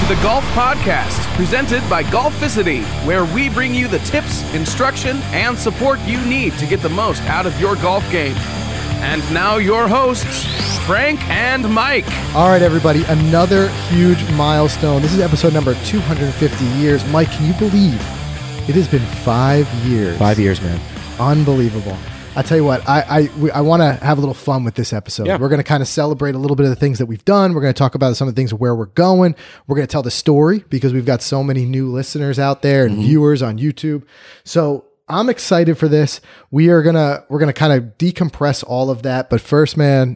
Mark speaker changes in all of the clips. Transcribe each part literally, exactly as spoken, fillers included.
Speaker 1: the Golf Podcast, presented by Golficity, where we bring you the tips, instruction, and support you need to get the most out of your golf game. And now your hosts, Frank and Mike.
Speaker 2: All right, everybody, another huge milestone. This is episode number two hundred fifty years. Mike, can you believe it has been five years?
Speaker 3: Five years, man.
Speaker 2: Unbelievable. I tell you what, I I, we, I want to have a little fun with this episode.
Speaker 3: Yeah.
Speaker 2: We're going to kind of celebrate a little bit of the things that we've done. We're going to talk about some of the things of where we're going. We're going to tell the story because we've got so many new listeners out there and mm-hmm. viewers on YouTube. So I'm excited for this. We are gonna we're gonna kind of decompress all of that. But first, man,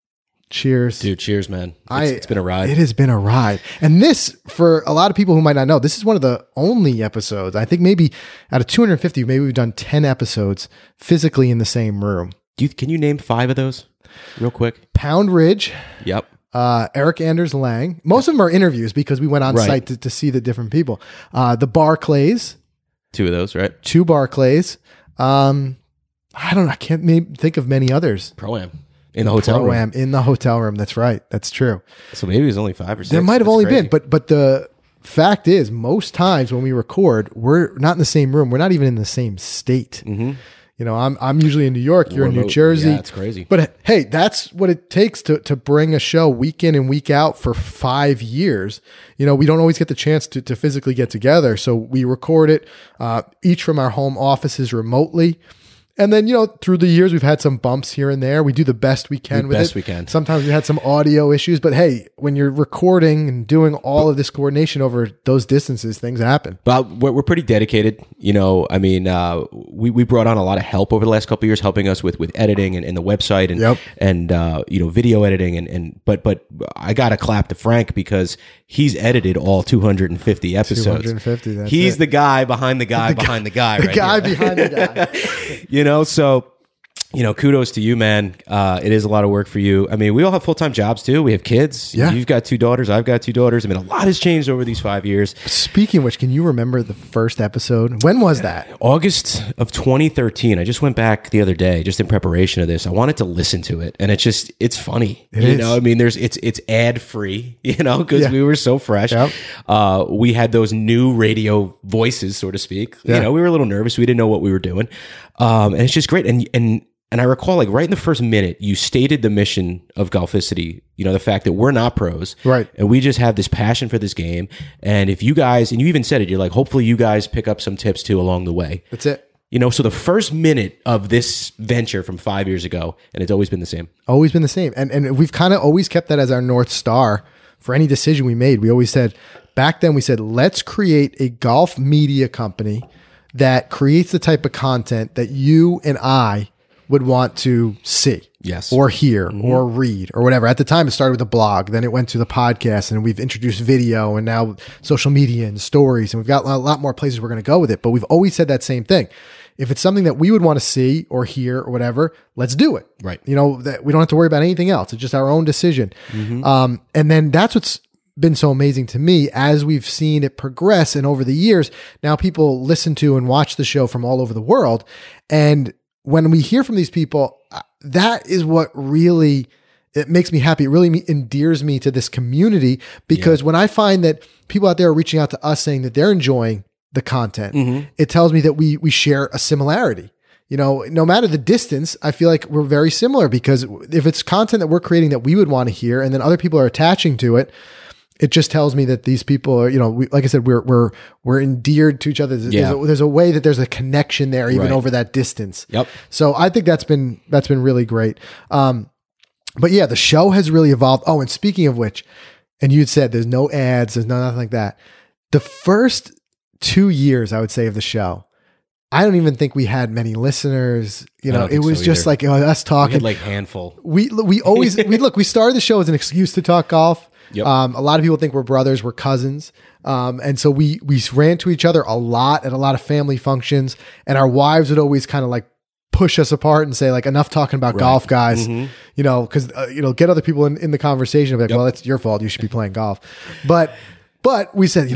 Speaker 2: cheers,
Speaker 3: dude. Cheers, man. It's,
Speaker 2: I,
Speaker 3: it's been a ride.
Speaker 2: It has been a ride. And this, for a lot of people who might not know, this is one of the only episodes. I think maybe out of two hundred fifty, maybe we've done ten episodes physically in the same room.
Speaker 3: Do you, can you name five of those, real quick?
Speaker 2: Pound Ridge.
Speaker 3: Yep.
Speaker 2: Uh, Eric Anders Lang. Most of them are interviews because we went on
Speaker 3: right.
Speaker 2: site to, to see the different people. Uh, the Barclays.
Speaker 3: Two of those, right?
Speaker 2: Two Barclays. Um, I don't know. I can't maybe think of many others.
Speaker 3: Pro-Am in the hotel
Speaker 2: Pro-Am
Speaker 3: room.
Speaker 2: in the hotel room. That's right. That's true.
Speaker 3: So maybe it was only five or six.
Speaker 2: There might have
Speaker 3: That's
Speaker 2: only
Speaker 3: crazy.
Speaker 2: been, but but the fact is, most times when we record, we're not in the same room. We're not even in the same state.
Speaker 3: Mm-hmm.
Speaker 2: You know, I'm I'm usually in New York. You're
Speaker 3: Remote.
Speaker 2: in New Jersey.
Speaker 3: Yeah, it's crazy.
Speaker 2: But hey, that's what it takes to to bring a show week in and week out for five years. You know, we don't always get the chance to to physically get together, so we record it uh, each from our home offices remotely. And then, you know, through the years, we've had some bumps here and there. We do the best we can
Speaker 3: The
Speaker 2: with
Speaker 3: best
Speaker 2: it.
Speaker 3: we can.
Speaker 2: Sometimes we had some audio issues, but hey, when you're recording and doing all of this coordination over those distances, things happen.
Speaker 3: But we're, we're pretty dedicated. You know, I mean, uh, we, we brought on a lot of help over the last couple of years, helping us with, with editing and, and the website and,
Speaker 2: Yep.
Speaker 3: and uh, you know, video editing. And, and but but I got to clap to Frank because he's edited all two hundred fifty episodes.
Speaker 2: two hundred fifty, that's
Speaker 3: He's
Speaker 2: it.
Speaker 3: the guy behind the guy behind the guy.
Speaker 2: The
Speaker 3: right
Speaker 2: guy
Speaker 3: here.
Speaker 2: behind the guy.
Speaker 3: You know, so, you know, kudos to you, man. Uh, it is a lot of work for you. I mean, we all have full-time jobs too. We have kids.
Speaker 2: Yeah.
Speaker 3: You've got two daughters. I've got two daughters. I mean, a lot has changed over these five years.
Speaker 2: Speaking of which, can you remember the first episode? When was that?
Speaker 3: August of twenty thirteen. I just went back the other day, just in preparation of this. I wanted to listen to it, and it's just, it's funny.
Speaker 2: It
Speaker 3: you
Speaker 2: is.
Speaker 3: know, I mean, there's, it's, it's ad free, you know, because
Speaker 2: Yeah.
Speaker 3: we were so fresh.
Speaker 2: Yep.
Speaker 3: Uh, we had those new radio voices, so to speak.
Speaker 2: Yeah.
Speaker 3: You know, we were a little nervous. We didn't know what we were doing. Um, and it's just great. And, and, And I recall, like, right in the first minute, you stated the mission of Golficity, you know, the fact that we're not pros.
Speaker 2: Right.
Speaker 3: And we just have this passion for this game. And if you guys, and you even said it, you're like, hopefully you guys pick up some tips too along the way.
Speaker 2: That's it.
Speaker 3: You know, so the first minute of this venture from five years ago, and it's always been the same.
Speaker 2: Always been the same. And and we've kind of always kept that as our North Star for any decision we made. We always said, back then we said, let's create a golf media company that creates the type of content that you and I would want to see,
Speaker 3: Yes.
Speaker 2: or hear,
Speaker 3: Mm-hmm.
Speaker 2: or read, or whatever. At the time, it started with a blog, then it went to the podcast, and we've introduced video, and now social media and stories, and we've got a lot more places we're going to go with it. But we've always said that same thing. If it's something that we would want to see or hear or whatever, let's do it.
Speaker 3: Right.
Speaker 2: You know, that we don't have to worry about anything else. It's just our own decision.
Speaker 3: Mm-hmm.
Speaker 2: Um, and then that's what's been so amazing to me as we've seen it progress, and over the years, now people listen to and watch the show from all over the world, and when we hear from these people, that is what really, it makes me happy. It really me, endears me to this community, because yeah. when I find that people out there are reaching out to us saying that they're enjoying the content, mm-hmm. it tells me that we we share a similarity. You know, no matter the distance, I feel like we're very similar, because if it's content that we're creating that we would want to hear, and then other people are attaching to it, it just tells me that these people are, you know, we, like I said, we're we're we're endeared to each other. There's,
Speaker 3: yeah.
Speaker 2: there's, a, there's a way that there's a connection there, even
Speaker 3: right.
Speaker 2: over that distance.
Speaker 3: Yep.
Speaker 2: So I think that's been that's been really great. Um, but yeah, the show has really evolved. Oh, and speaking of which, and you'd said there's no ads, there's no nothing like that. The first two years, I would say, of the show, I don't even think we had many listeners. You know, it was
Speaker 3: so
Speaker 2: just like, you know, us talking.
Speaker 3: We had like handful.
Speaker 2: We we always we look. We started the show as an excuse to talk golf.
Speaker 3: Yep.
Speaker 2: Um, a lot of people think we're brothers, we're cousins, um, and so we we ran to each other a lot at a lot of family functions, and our wives would always kind of like push us apart and say, like, enough talking about
Speaker 3: right.
Speaker 2: golf, guys.
Speaker 3: Mm-hmm.
Speaker 2: You know, because uh, you know, get other people in, in the conversation. Like, yep. well, it's your fault. You should be playing golf. But but we said, you know what?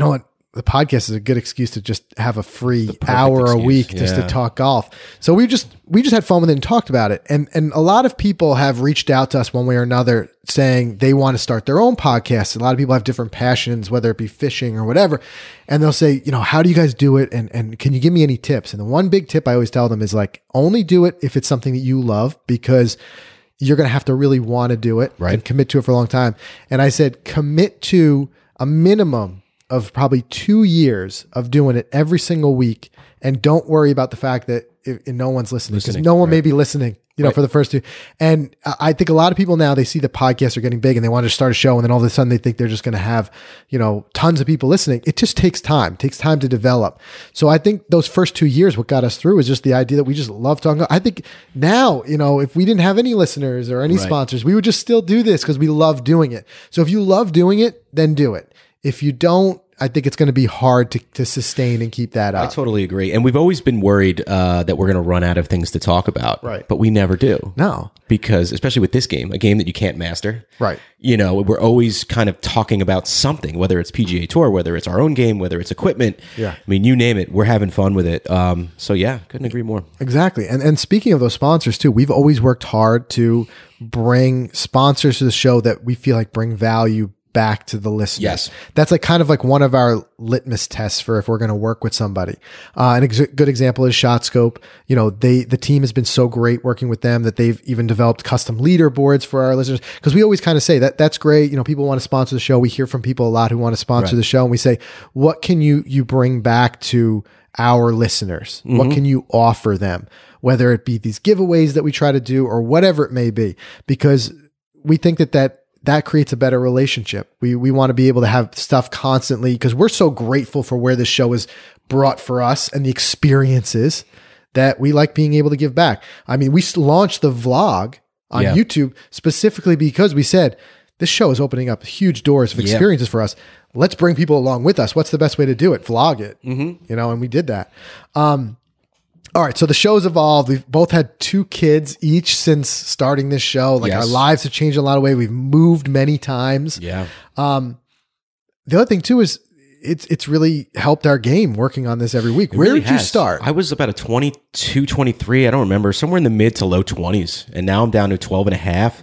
Speaker 2: the podcast is a good excuse to just have a free hour excuse. a week just yeah. to talk golf. So we just we just had fun with it and talked about it. And and a lot of people have reached out to us one way or another saying they want to start their own podcast. A lot of people have different passions, whether it be fishing or whatever. And they'll say, you know, how do you guys do it? And and can you give me any tips? And the one big tip I always tell them is like, only do it if it's something that you love, because you're going to have to really want to do it
Speaker 3: right.
Speaker 2: and commit to it for a long time. And I said, commit to a minimum of probably two years of doing it every single week. And don't worry about the fact that if, if no one's listening, because no one right. may be listening, you know, right. for the first two. And I think a lot of people now, they see the podcasts are getting big and they want to start a show. And then all of a sudden they think they're just going to have, you know, tons of people listening. It just takes time, it takes time to develop. So I think those first two years, what got us through is just the idea that we just love talking. I think now, you know, if we didn't have any listeners or any right. sponsors, we would just still do this because we love doing it. So if you love doing it, then do it. If you don't, I think it's going to be hard to, to sustain and keep that up.
Speaker 3: I totally agree. And we've always been worried uh, that we're going to run out of things to talk about.
Speaker 2: Right.
Speaker 3: But we never do.
Speaker 2: No.
Speaker 3: Because especially with this game, a game that you can't master.
Speaker 2: Right.
Speaker 3: You know, we're always kind of talking about something, whether it's P G A Tour, whether it's our own game, whether it's equipment.
Speaker 2: Yeah.
Speaker 3: I mean, you name it. We're having fun with it. Um, so yeah, couldn't agree more.
Speaker 2: Exactly. And and speaking of those sponsors too, we've always worked hard to bring sponsors to the show that we feel like bring value back to the listeners.
Speaker 3: Yes.
Speaker 2: That's like kind of like one of our litmus tests for if we're going to work with somebody. Uh, an ex- good example is ShotScope. You know, they, the team has been so great working with them that they've even developed custom leaderboards for our listeners. Cause we always kind of say that that's great. You know, people want to sponsor the show. We hear from people a lot who want to sponsor
Speaker 3: right.
Speaker 2: the show. And we say, what can you, you bring back to our listeners? Mm-hmm. What can you offer them? Whether it be these giveaways that we try to do or whatever it may be, because we think that that, that creates a better relationship. We we want to be able to have stuff constantly because we're so grateful for where this show is brought for us and the experiences that we like being able to give back. I mean, we launched the vlog on yeah. YouTube specifically because we said, this show is opening up huge doors of experiences yeah. for us. Let's bring people along with us. What's the best way to do it? Vlog it, mm-hmm. you know, and we did that. Um, All right, so the show's evolved. We've both had two kids each since starting this show. Like yes. our lives have changed in a lot of ways. We've moved many times.
Speaker 3: Yeah.
Speaker 2: Um, the other thing too is it's it's really helped our game working on this every week. It Where really did has. you start?
Speaker 3: I was about a twenty-two, twenty-three. I don't remember. Somewhere in the mid to low twenties. And now I'm down to twelve and a half.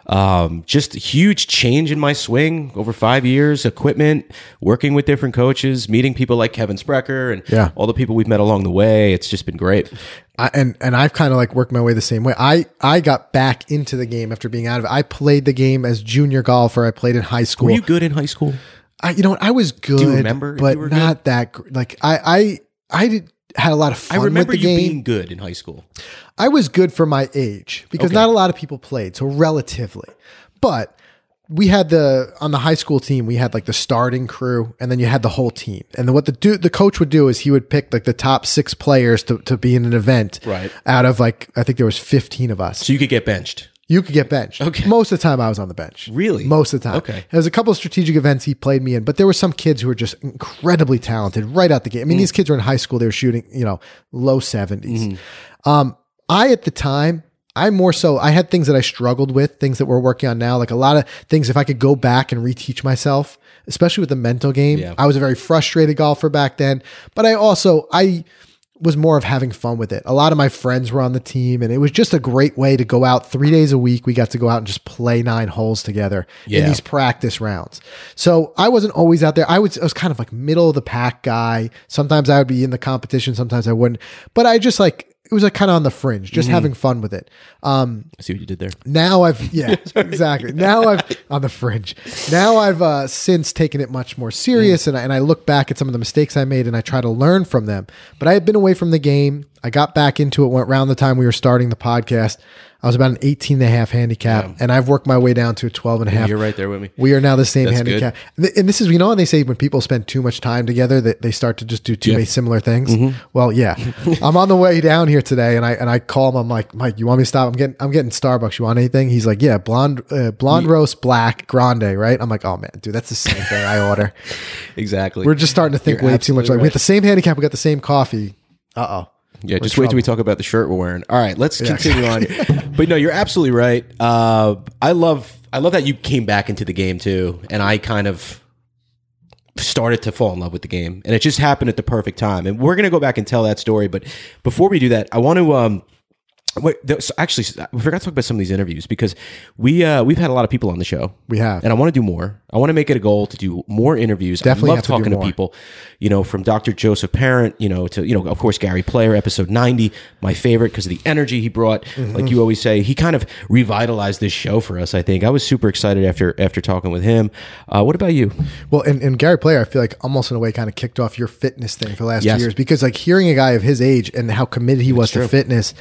Speaker 3: Um, just a huge change in my swing over five years, equipment, working with different coaches, meeting people like Kevin Sprecher and
Speaker 2: yeah.
Speaker 3: all the people we've met along the way. It's just been great.
Speaker 2: I, and, and I've kind of like worked my way the same way. I, I got back into the game after being out of it. I played the game as junior golfer. I played in high school.
Speaker 3: Were you good in high school?
Speaker 2: I, you know what? I was good,
Speaker 3: Do you remember
Speaker 2: but
Speaker 3: you were
Speaker 2: not
Speaker 3: good?
Speaker 2: that gr- like I, I, I did, had a lot of fun
Speaker 3: I remember
Speaker 2: with the
Speaker 3: you
Speaker 2: game.
Speaker 3: being good in high school.
Speaker 2: I was good for my age because
Speaker 3: Okay.
Speaker 2: not a lot of people played. So relatively. But we had the, on the high school team, we had like the starting crew and then you had the whole team. And then what the do, the coach would do is he would pick like the top six players to, to be in an event
Speaker 3: Right.
Speaker 2: out of like, I think there was fifteen of us.
Speaker 3: So you could get benched.
Speaker 2: You could get benched.
Speaker 3: Okay.
Speaker 2: Most of the time I was on the bench.
Speaker 3: Really?
Speaker 2: Most of the time.
Speaker 3: Okay.
Speaker 2: There was a couple of strategic events he played me in, but there were some kids who were just incredibly talented right out the gate. I mean,
Speaker 3: Mm.
Speaker 2: these kids were in high school. They were shooting, you know, low seventies.
Speaker 3: Mm-hmm.
Speaker 2: Um, I, at the time, I more so, I had things that I struggled with, things that we're working on now, like a lot of things, if I could go back and reteach myself, especially with the mental game.
Speaker 3: Yeah.
Speaker 2: I was a very frustrated golfer back then, but I also, I was more of having fun with it. A lot of my friends were on the team and it was just a great way to go out three days a week. We got to go out and just play nine holes together
Speaker 3: Yeah.
Speaker 2: in these practice rounds. So I wasn't always out there. I was, I was kind of like middle of the pack guy. Sometimes I would be in the competition. Sometimes I wouldn't, but I just like, it was like kind of on the fringe, just
Speaker 3: Mm-hmm.
Speaker 2: having fun with it. Um,
Speaker 3: I see what you did there.
Speaker 2: now I've, yeah, exactly. Now I've on the fringe. Now I've uh, since taken it much more serious, and I, and I look back at some of the mistakes I made, and I try to learn from them. But I had been away from the game. I got back into it. Went around the time we were starting the podcast. I was about an eighteen and a half handicap,
Speaker 3: Yeah.
Speaker 2: and I've worked my way down to a twelve and a half.
Speaker 3: You're right there with me.
Speaker 2: We are now the same
Speaker 3: That's
Speaker 2: handicap. Th- And this is, you know, when they say when people spend too much time together, that they start to just do too
Speaker 3: Yeah.
Speaker 2: many similar things.
Speaker 3: Mm-hmm.
Speaker 2: Well, yeah, I'm on the way down here today, and I and I call him. I'm like, Mike, you want me to stop? I'm getting I'm getting Starbucks. You want anything? He's like, yeah, blonde uh, blonde roast black grande, right? I'm like, oh man, dude, that's the same thing I order.
Speaker 3: Exactly.
Speaker 2: We're just starting to think
Speaker 3: You're
Speaker 2: way too much. Like
Speaker 3: absolutely
Speaker 2: we have
Speaker 3: right.
Speaker 2: the same handicap. We got the same coffee. Uh oh.
Speaker 3: Yeah,
Speaker 2: We're
Speaker 3: just
Speaker 2: in
Speaker 3: wait till we
Speaker 2: trouble.
Speaker 3: talk about the shirt we're wearing. All right, let's
Speaker 2: Yeah.
Speaker 3: continue on. But no, you're absolutely right. Uh, I love I love that you came back into the game too, and I kind of started to fall in love with the game, and it just happened at the perfect time. And we're going to go back and tell that story. But before we do that, I want to, um, wait, so actually, we forgot to talk about some of these interviews because we, uh, we've had a lot of people on the show.
Speaker 2: We have.
Speaker 3: And I want to do more. I want to make it a goal to do more interviews.
Speaker 2: Definitely
Speaker 3: I love
Speaker 2: have to do
Speaker 3: talking to
Speaker 2: more.
Speaker 3: people, you know, from Doctor Joseph Parent, you know, to, you know, of course, Gary Player, episode ninety, my favorite because of the energy he brought.
Speaker 2: Mm-hmm.
Speaker 3: Like you always say, he kind of revitalized this show for us, I think. I was super excited after after talking with him. Uh, what about you?
Speaker 2: Well, and, and Gary Player, I feel like almost in a way kind of kicked off your fitness thing for the last
Speaker 3: Yes.
Speaker 2: two years because like hearing a guy of his age and how committed he was to fitness,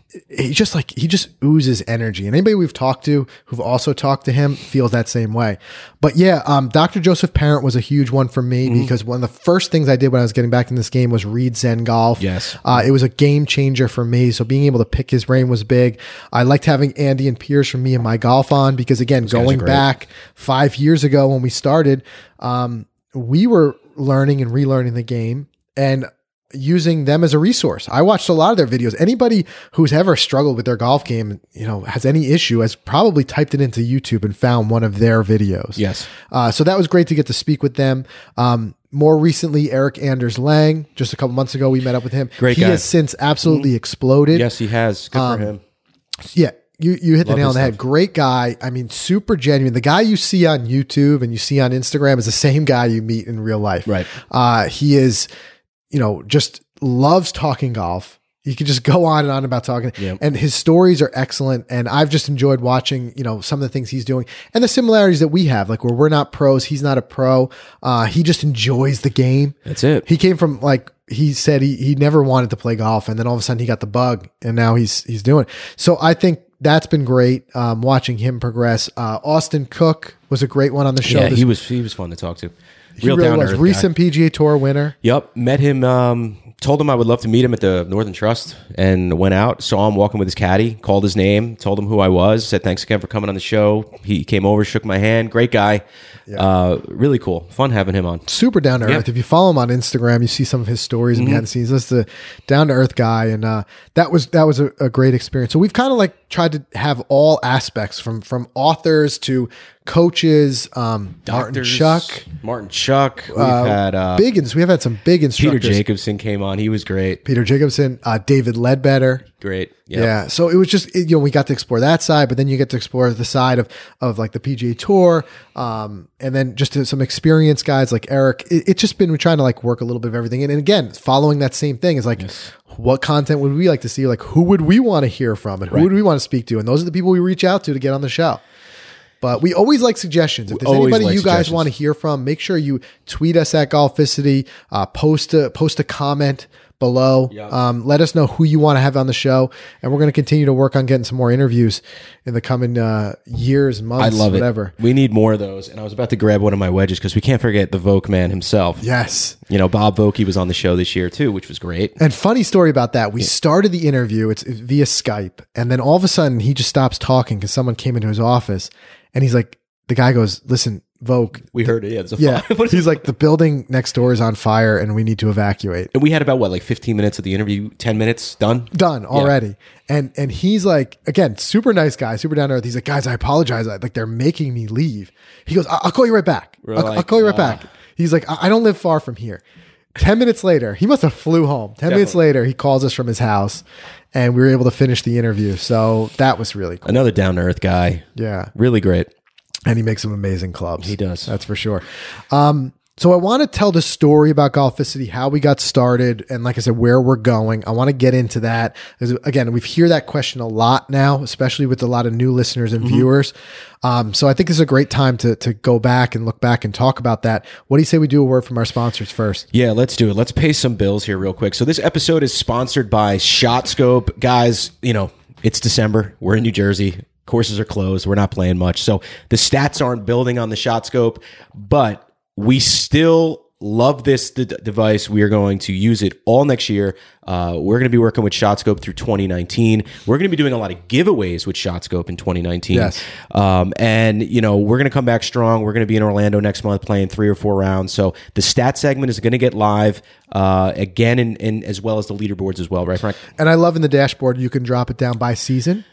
Speaker 2: he just like, he just oozes energy. And anybody we've talked to who've also talked to him feels that same way. But yeah, um, Doctor Joseph Parent was a huge one for me mm-hmm. because one of the first things I did when I was getting back in this game was read Zen Golf.
Speaker 3: Yes.
Speaker 2: Uh, it was a game changer for me. So being able to pick his brain was big. I liked having Andy and Piers from Me and My Golf on because again, Those going back five years ago when we started, um, we were learning and relearning the game and using them as a resource. I watched a lot of their videos. Anybody who's ever struggled with their golf game, you know, has any issue, has probably typed it into YouTube and found one of their videos.
Speaker 3: Yes.
Speaker 2: Uh, so that was great to get to speak with them. Um, more recently, Eric Anders Lang, just a couple months ago, we met up with him.
Speaker 3: Great
Speaker 2: he
Speaker 3: guy.
Speaker 2: has since absolutely mm-hmm. exploded.
Speaker 3: Yes, he has. Good
Speaker 2: um,
Speaker 3: for him.
Speaker 2: Yeah. You you hit
Speaker 3: Love
Speaker 2: the nail on the
Speaker 3: his
Speaker 2: head.
Speaker 3: stuff.
Speaker 2: Great guy. I mean, super genuine. The guy you see on YouTube and you see on Instagram is the same guy you meet in real life.
Speaker 3: Right.
Speaker 2: Uh, he is, you know, just loves talking golf. He could just go on and on about talking.
Speaker 3: Yep.
Speaker 2: And his stories are excellent. And I've just enjoyed watching, you know, some of the things he's doing and the similarities that we have, like where we're not pros, he's not a pro. Uh, he just enjoys the game.
Speaker 3: That's it.
Speaker 2: He came from like, he said he, he never wanted to play golf. And then all of a sudden he got the bug and now he's, he's doing it. So I think that's been great. Um, watching him progress. Uh, Austin Cook was a great one on the show.
Speaker 3: Yeah,
Speaker 2: This-
Speaker 3: he was he was fun to talk to.
Speaker 2: he
Speaker 3: Real
Speaker 2: really
Speaker 3: down to
Speaker 2: was.
Speaker 3: earth
Speaker 2: Recent
Speaker 3: guy.
Speaker 2: P G A Tour winner.
Speaker 3: Yep, met him. Um, told him I would love to meet him at the Northern Trust, and went out. Saw him walking with his caddy. Called his name. Told him who I was. Said thanks again for coming on the show. He came over, shook my hand. Great guy.
Speaker 2: Yeah.
Speaker 3: Uh, really cool. Fun having him on.
Speaker 2: Super down to
Speaker 3: Yeah.
Speaker 2: earth. If you follow him on Instagram, you see some of his stories and
Speaker 3: Mm-hmm.
Speaker 2: behind the scenes. That's the down to earth guy, and uh, that was that was a, a great experience. So we've kind of like tried to have all aspects from from authors to coaches. Um, Martin
Speaker 3: Doctors,
Speaker 2: Chuck,
Speaker 3: Martin Chuck. We've
Speaker 2: uh,
Speaker 3: had uh,
Speaker 2: big. ins- We have had some big
Speaker 3: Peter
Speaker 2: instructors.
Speaker 3: Jacobson came on. He was great.
Speaker 2: Peter Jacobson, uh, David Ledbetter.
Speaker 3: Great. Yep.
Speaker 2: Yeah. So it was just, it- you know, we got to explore that side, but then you get to explore the side of, of like the P G A Tour. Um, and then just some experienced guys like Eric. It, it's just been, we're trying to like work a little bit of everything. And, and again, following that same thing is like, what content would we like to see? Like, who would we want to hear from and who
Speaker 3: Right.
Speaker 2: would we want to speak to? And those are the people we reach out to to get on the show. But we always like suggestions. If there's
Speaker 3: always
Speaker 2: anybody
Speaker 3: like
Speaker 2: you guys
Speaker 3: suggestions.
Speaker 2: want to hear from, make sure you tweet us at Golficity, uh, post a post a comment below.
Speaker 3: Yeah.
Speaker 2: Um, let us know who you want to have on the show, and we're going to continue to work on getting some more interviews in the coming uh, years, months,
Speaker 3: I love
Speaker 2: whatever.
Speaker 3: it. We need more of those. And I was about to grab one of my wedges because we can't forget the Voke man himself.
Speaker 2: Yes.
Speaker 3: You know, Bob Vokey was on the show this year too, which was great.
Speaker 2: And funny story about that. We started the interview. It's via Skype, and then all of a sudden he just stops talking because someone came into his office, and he's like, the guy goes, "Listen, Vogue."
Speaker 3: We heard it. Yeah, it's a
Speaker 2: Yeah.
Speaker 3: fire. What is
Speaker 2: He's
Speaker 3: it?
Speaker 2: like, the building next door is on fire, and we need to evacuate.
Speaker 3: And we had about what, like fifteen minutes of the interview, ten minutes done.
Speaker 2: Done already. And and he's like, again, super nice guy, super down to earth. He's like, guys, I apologize. I, like they're making me leave. He goes, I- I'll call you right back.
Speaker 3: We're
Speaker 2: I'll,
Speaker 3: like,
Speaker 2: I'll call you right
Speaker 3: uh.
Speaker 2: back. He's like, I-, I don't live far from here. Ten minutes later, he must have flew home. Ten minutes
Speaker 3: Definitely.
Speaker 2: later, he calls us from his house, and we were able to finish the interview. So that was really cool.
Speaker 3: Another down to earth guy.
Speaker 2: Yeah.
Speaker 3: Really great.
Speaker 2: And he makes some amazing clubs.
Speaker 3: He does.
Speaker 2: That's for sure. Um, so I want to tell the story about Golficity, how we got started, and like I said, where we're going. I want to get into that. Because again, we hear that question a lot now, especially with a lot of new listeners and
Speaker 3: Mm-hmm.
Speaker 2: viewers. Um, so I think this is a great time to to go back and look back and talk about that. What do you say we do a word from our sponsors first?
Speaker 3: Yeah, let's do it. Let's pay some bills here real quick. So this episode is sponsored by ShotScope. Guys, you know, it's December. We're in New Jersey. Courses are closed. We're not playing much. So the stats aren't building on the ShotScope, but we still love this d- device. We are going to use it all next year. Uh, we're going to be working with ShotScope through twenty nineteen. We're going to be doing a lot of giveaways with ShotScope in twenty nineteen.
Speaker 2: Yes.
Speaker 3: Um, and, you know, we're going to come back strong. We're going to be in Orlando next month playing three or four rounds. So the stat segment is going to get live uh, again, and, and as well as the leaderboards as well, right, Frank?
Speaker 2: And I love in the dashboard, you can drop it down by season.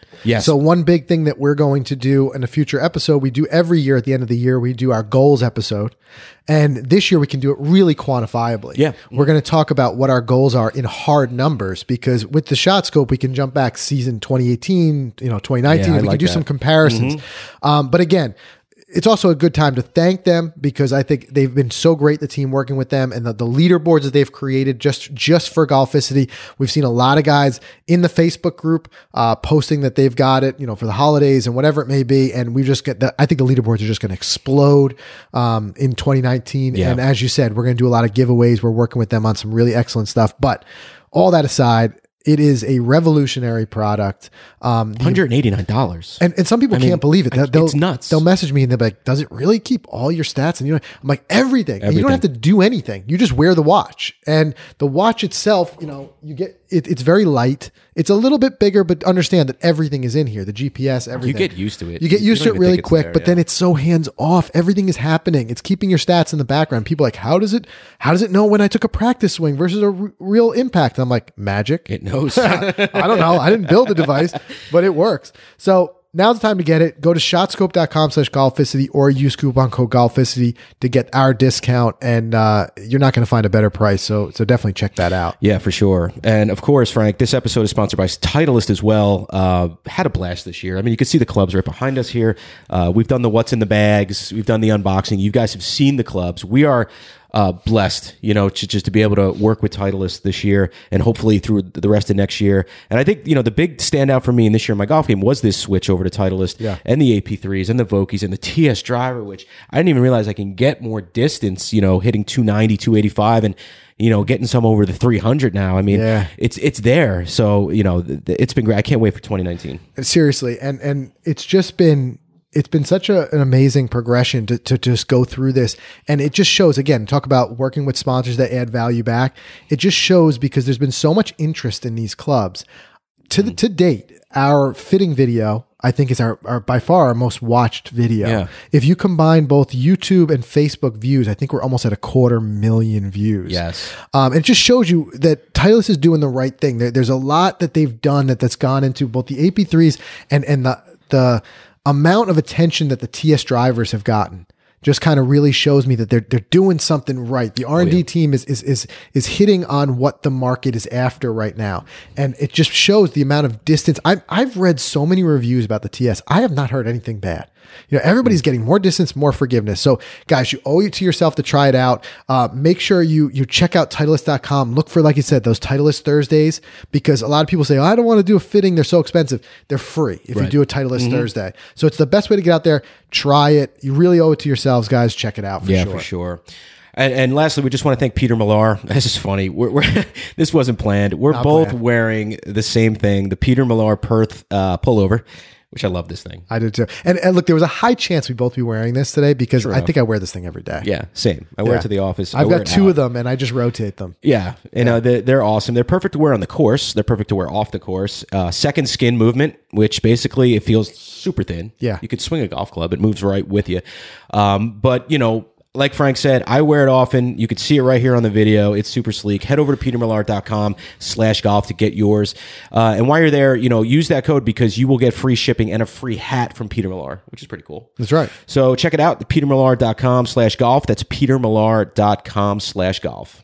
Speaker 3: Yes.
Speaker 2: So one big thing that we're going to do in a future episode, we do every year at the end of the year, we do our goals episode. And this year we can do it really quantifiably.
Speaker 3: Yeah.
Speaker 2: We're going to talk about what our goals are in hard numbers, because with the shot scope, we can jump back season twenty eighteen, you know, twenty nineteen.
Speaker 3: Yeah, I
Speaker 2: we
Speaker 3: like
Speaker 2: can do
Speaker 3: that.
Speaker 2: some comparisons.
Speaker 3: Mm-hmm.
Speaker 2: Um, but again, it's also a good time to thank them, because I think they've been so great, the team working with them, and the, the leaderboards that they've created just, just for Golficity. We've seen a lot of guys in the Facebook group uh, posting that they've got it, you know, for the holidays and whatever it may be. And we just get the, I think the leaderboards are just going to explode um, in twenty nineteen.
Speaker 3: Yeah.
Speaker 2: And as you said, we're going to do a lot of giveaways. We're working with them on some really excellent stuff. But all that aside, it is a revolutionary product. Um,
Speaker 3: one hundred eighty-nine dollars.
Speaker 2: and, and some people
Speaker 3: I
Speaker 2: can't
Speaker 3: mean,
Speaker 2: believe it.
Speaker 3: I-
Speaker 2: They'll,
Speaker 3: it's nuts.
Speaker 2: They'll message me and they'll be like, does it really keep all your stats? And you know, I'm like, everything. And you don't have to
Speaker 3: Everything.
Speaker 2: do anything. You just wear the watch. And the watch itself, you know, you get, it, it's very light. It's a little bit bigger, but understand that everything is in here. The G P S, everything.
Speaker 3: You get used to it.
Speaker 2: You get used
Speaker 3: don't
Speaker 2: to it
Speaker 3: even
Speaker 2: really
Speaker 3: think it's
Speaker 2: quick,
Speaker 3: there,
Speaker 2: but
Speaker 3: yeah.
Speaker 2: then it's so hands off. Everything is happening. It's keeping your stats in the background. People are like, how does it, how does it know when I took a practice swing versus a r- real impact? And I'm like, magic.
Speaker 3: It knows.
Speaker 2: I don't know. I didn't build the device, but it works. So now's the time to get it. Go to shotscope.com slash Golficity or use coupon code Golficity to get our discount. And uh, you're not going to find a better price. So, so definitely check that out.
Speaker 3: Yeah, for sure. And of course, Frank, this episode is sponsored by Titleist as well. Uh, had a blast this year. I mean, you can see the clubs right behind us here. Uh, we've done the what's in the bags. We've done the unboxing. You guys have seen the clubs. We are uh, blessed, you know, to, just to be able to work with Titleist this year and hopefully through the rest of next year. And I think, you know, the big standout for me in this year in my golf game was this switch over to Titleist
Speaker 2: Yeah.
Speaker 3: and the A P threes and the Vokies and the T S driver, which I didn't even realize I can get more distance, you know, hitting two ninety, two eighty-five and, you know, getting some over the three hundred now. I mean,
Speaker 2: Yeah.
Speaker 3: it's it's there. So, you know, th- th- it's been great. I can't wait for twenty nineteen.
Speaker 2: Seriously. And, and it's just been, it's been such a, an amazing progression to, to just go through this. And it just shows, again, talk about working with sponsors that add value back. It just shows because there's been so much interest in these clubs. To the, to date, our fitting video, I think, is our, our by far our most watched video.
Speaker 3: Yeah.
Speaker 2: If you combine both YouTube and Facebook views, I think we're almost at a quarter million views.
Speaker 3: Yes.
Speaker 2: Um, it just shows you that Titleist is doing the right thing. There, there's a lot that they've done that that's gone into both the A P threes and, and the, the amount of attention that the T S drivers have gotten. Just kind of really shows me that they're they're doing something right. The R and D
Speaker 3: yeah.
Speaker 2: team is is is is hitting on what the market is after right now, and it just shows the amount of distance. I've I've read so many reviews about the T S. I have not heard anything bad. You know, everybody's getting more distance, more forgiveness. So, guys, you owe it to yourself to try it out. Uh, make sure you you check out Titleist dot com. Look for, like you said, those Titleist Thursdays, because a lot of people say, oh, I don't want to do a fitting. They're so expensive. They're free if you
Speaker 3: Right.
Speaker 2: do a Titleist Thursday. So it's the best way to get out there. Try it. You really owe it to yourselves, guys. Check it out for
Speaker 3: yeah,
Speaker 2: sure.
Speaker 3: for sure. And, and lastly, we just want to thank Peter Millar. This is funny. We're, we're this wasn't planned. We're
Speaker 2: Not
Speaker 3: both
Speaker 2: planned.
Speaker 3: wearing the same thing, the Peter Millar Perth uh, pullover, which I love this thing.
Speaker 2: I did too. And, and look, there was a high chance we'd both be wearing this today because I
Speaker 3: enough.
Speaker 2: think I wear this thing every day.
Speaker 3: Yeah, same. I wear
Speaker 2: Yeah.
Speaker 3: it to the office. I
Speaker 2: I've
Speaker 3: wear
Speaker 2: got
Speaker 3: it
Speaker 2: two
Speaker 3: out.
Speaker 2: of them and I just rotate them.
Speaker 3: Yeah, and uh, they're, they're awesome. They're perfect to wear on the course. They're perfect to wear off the course. Uh, second skin movement, which basically it feels super thin.
Speaker 2: Yeah.
Speaker 3: You could swing a golf club. It moves right with you. Um, but, you know, like Frank said, I wear it often. You can see it right here on the video. It's super sleek. Head over to peter millar dot com slash golf to get yours. Uh, and while you're there, you know, use that code because you will get free shipping and a free hat from Peter Millar, which is pretty cool.
Speaker 2: That's right.
Speaker 3: So check it out, peter millar dot com slash golf. That's peter millar dot com slash golf.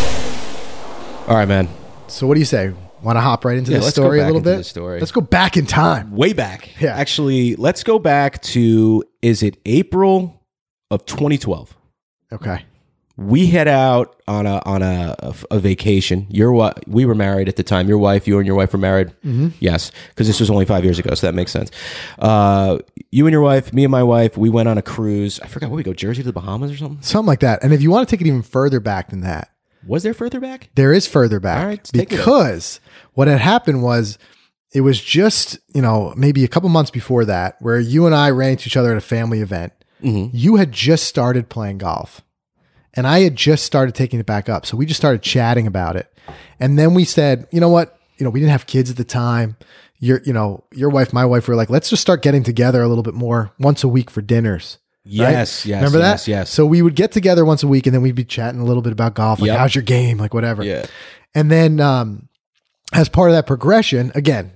Speaker 3: All right, man.
Speaker 2: So what do you say? Want to hop right into
Speaker 3: Yeah,
Speaker 2: the
Speaker 3: let's go
Speaker 2: story a
Speaker 3: back
Speaker 2: little
Speaker 3: into
Speaker 2: bit?
Speaker 3: the story.
Speaker 2: Let's go back in time.
Speaker 3: Way back.
Speaker 2: Yeah.
Speaker 3: Actually, let's go back to, is it April of twenty twelve?
Speaker 2: Okay.
Speaker 3: We head out on a on a, a, a vacation. Your wi- we were married at the time. Your wife, you and your wife were married. Mm-hmm. Yes, because this was only five years ago, so that makes sense. Uh, you and your wife, me and my wife, we went on a cruise. I forgot where we go. Jersey to the Bahamas or something.
Speaker 2: Something like that. And if you want to take it even further back than that,
Speaker 3: Was there further back?
Speaker 2: there is further back.
Speaker 3: All right, let's take it up.
Speaker 2: because what had happened was it was just, you know, maybe a couple months before that where you and I ran into each other at a family event.
Speaker 3: Mm-hmm.
Speaker 2: You had just started playing golf and I had just started taking it back up. So we just started chatting about it. And then we said, you know what? You know, we didn't have kids at the time. Your, you know, your wife, my wife were like, let's just start getting together a little bit more once a week for dinners. Right?
Speaker 3: Yes, yes.
Speaker 2: Remember
Speaker 3: yes,
Speaker 2: that?
Speaker 3: Yes.
Speaker 2: So we would get together once a week and then we'd be chatting a little bit about golf. Like,
Speaker 3: Yep.
Speaker 2: how's your game? Like, whatever.
Speaker 3: Yeah.
Speaker 2: And then, um, as part of that progression, again,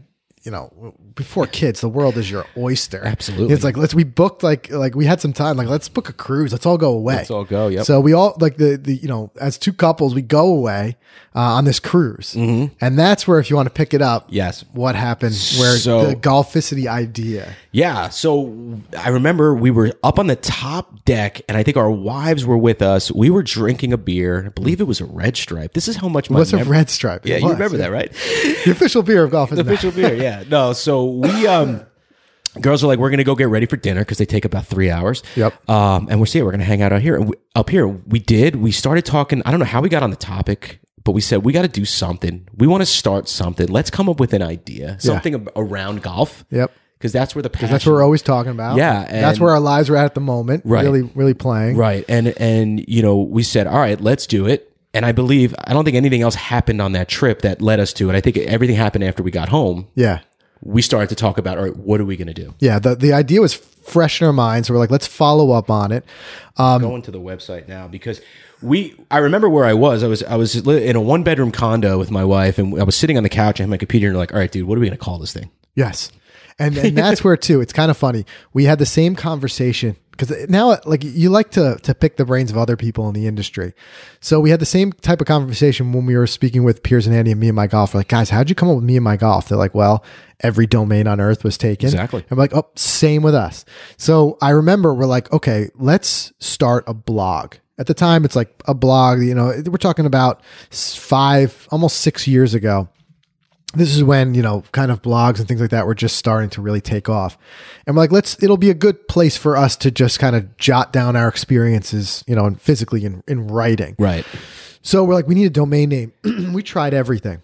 Speaker 2: you know, before kids, the world is your oyster.
Speaker 3: Absolutely.
Speaker 2: It's like, let's, we booked like, like we had some time, like, let's book a cruise. Let's all go away.
Speaker 3: Let's all go. Yep.
Speaker 2: So we all like the, the, you know, as two couples, we go away uh, on this cruise. Mm-hmm. And that's where, if you want to pick it up,
Speaker 3: yes,
Speaker 2: what happened, where
Speaker 3: So-
Speaker 2: the Golficity idea.
Speaker 3: Yeah. So I remember we were up on the top deck, and I think our wives were with us. We were drinking a beer. I believe it was a Red Stripe. This is how much my
Speaker 2: What's a
Speaker 3: mem-
Speaker 2: Red Stripe? It
Speaker 3: Yeah, you
Speaker 2: was,
Speaker 3: remember
Speaker 2: yeah.
Speaker 3: that, right?
Speaker 2: The official beer of golf is
Speaker 3: The official beer. Yeah. No. So we um. Girls are like, we're going to go get ready for dinner because they take about three hours.
Speaker 2: Yep.
Speaker 3: Um, and we're saying we're going to hang out out here. And we, up here, we did. We started talking. I don't know how we got on the topic, but we said we got to do something. We want to start something. Let's come up with an idea, something ab- around golf.
Speaker 2: Yep.
Speaker 3: Because that's where the passion.
Speaker 2: That's what we're always talking about.
Speaker 3: Yeah,
Speaker 2: that's
Speaker 3: and-
Speaker 2: where our lives are at the moment.
Speaker 3: Right.
Speaker 2: Really, really playing.
Speaker 3: Right. And and you know, we said, all right, let's do it. And I believe I don't think anything else happened on that trip that led us to it. I think everything happened after we got home.
Speaker 2: Yeah.
Speaker 3: We started to talk about, all right, what are we going to do?
Speaker 2: Yeah. The, the idea was fresh in our minds. So we're like, let's follow up on it. Um,
Speaker 3: Going to the website now because we I remember where I was. I was I was li- in a one bedroom condo with my wife, and I was sitting on the couch and had my computer, and we're like, all right, dude, what are we going to call this thing?
Speaker 2: Yes. And and that's where too, it's kind of funny. We had the same conversation because now like you like to to pick the brains of other people in the industry. So we had the same type of conversation when we were speaking with Piers and Andy and Me and My Golf. We're like, guys, how'd you come up with Me and My Golf? They're like, well, every domain on earth was taken.
Speaker 3: Exactly.
Speaker 2: I'm like, oh, same with us. So I remember we're like, okay, let's start a blog. At the time, it's like a blog, you know, we're talking about five, almost six years ago. This is when, you know, kind of blogs and things like that were just starting to really take off. And we're like, let's, it'll be a good place for us to just kind of jot down our experiences, you know, and physically in, in writing.
Speaker 3: Right.
Speaker 2: So we're like, we need a domain name. We tried everything.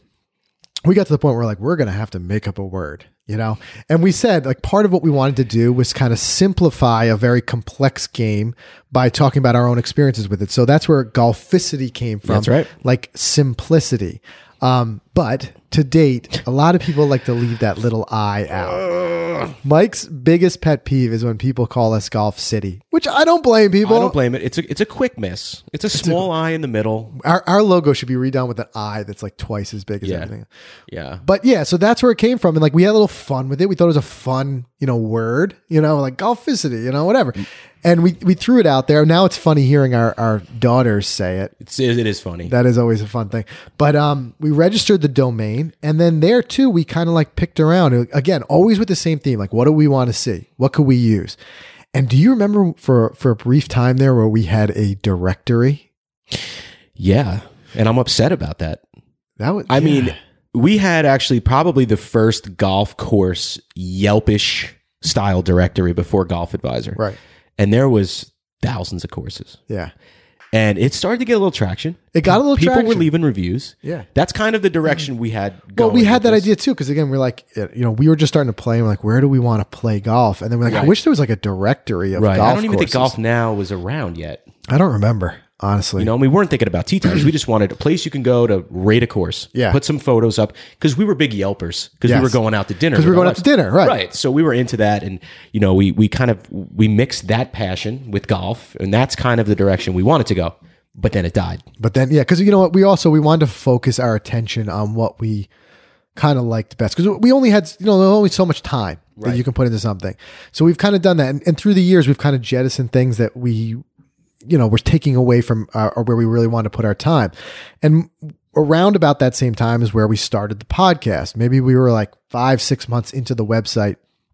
Speaker 2: We got to the point where we're like, we're going to have to make up a word, you know? And we said like part of what we wanted to do was kind of simplify a very complex game by talking about our own experiences with it. So that's where Golficity came from.
Speaker 3: That's right.
Speaker 2: Like simplicity. Um, but to date, a lot of people like to leave that little I out. Mike's biggest pet peeve is when people call us Golf City, which I don't blame people.
Speaker 3: I don't blame it. It's a it's a quick miss. It's a small eye in the middle.
Speaker 2: Our, our logo should be redone with an eye that's like twice as big as
Speaker 3: Yeah.
Speaker 2: everything.
Speaker 3: Yeah.
Speaker 2: But yeah, so that's where it came from. And like we had a little fun with it. We thought it was a fun, you know, word, you know, like Golficity, you know, whatever. And we, we threw it out there. Now it's funny hearing our, our daughters say it.
Speaker 3: It's it is funny.
Speaker 2: That is always a fun thing. But um, we registered the domain. And then there too, we kind of like picked around. Again, always with the same theme. Like, what do we want to see? What could we use? And do you remember for, for a brief time there where we had a directory?
Speaker 3: Yeah. And I'm upset about that.
Speaker 2: That was,
Speaker 3: I
Speaker 2: yeah.
Speaker 3: mean, we had actually probably the first golf course Yelpish style directory before Golf Advisor.
Speaker 2: Right.
Speaker 3: And there was thousands of courses.
Speaker 2: Yeah.
Speaker 3: And it started to get a little traction.
Speaker 2: It got a little
Speaker 3: People
Speaker 2: traction.
Speaker 3: were leaving reviews.
Speaker 2: Yeah.
Speaker 3: That's kind of the direction we had going.
Speaker 2: Well, we had
Speaker 3: with
Speaker 2: that
Speaker 3: this.
Speaker 2: idea too, because again, we're like, you know, we were just starting to play. And we're like, where do we want to play golf? And then we're like, I
Speaker 3: Right.
Speaker 2: wish there was like a directory of
Speaker 3: Right.
Speaker 2: golf
Speaker 3: I don't even
Speaker 2: courses.
Speaker 3: think Golf Now was around yet.
Speaker 2: I don't remember, honestly.
Speaker 3: You know, we weren't thinking about tee times. We just wanted a place you can go to rate a course.
Speaker 2: Yeah.
Speaker 3: Put some photos up because we were big Yelpers because
Speaker 2: Yes.
Speaker 3: we were going out to dinner.
Speaker 2: 'Cause we were
Speaker 3: with
Speaker 2: going
Speaker 3: our
Speaker 2: out to
Speaker 3: wives.
Speaker 2: dinner, right.
Speaker 3: Right. So we were into that, and you know, we we kind of we mixed that passion with golf, and that's kind of the direction we wanted to go. But then it died.
Speaker 2: But then, yeah, because you know what? We also, we wanted to focus our attention on what we kind of liked best. Because we only had, you know, there's only so much time that
Speaker 3: Right.
Speaker 2: you can put into something. So we've kind of done that. And, and through the years, we've kind of jettisoned things that we, you know, we're taking away from uh, or where we really want to put our time. And around about that same time is where we started the podcast. Maybe we were like five, six months into the website.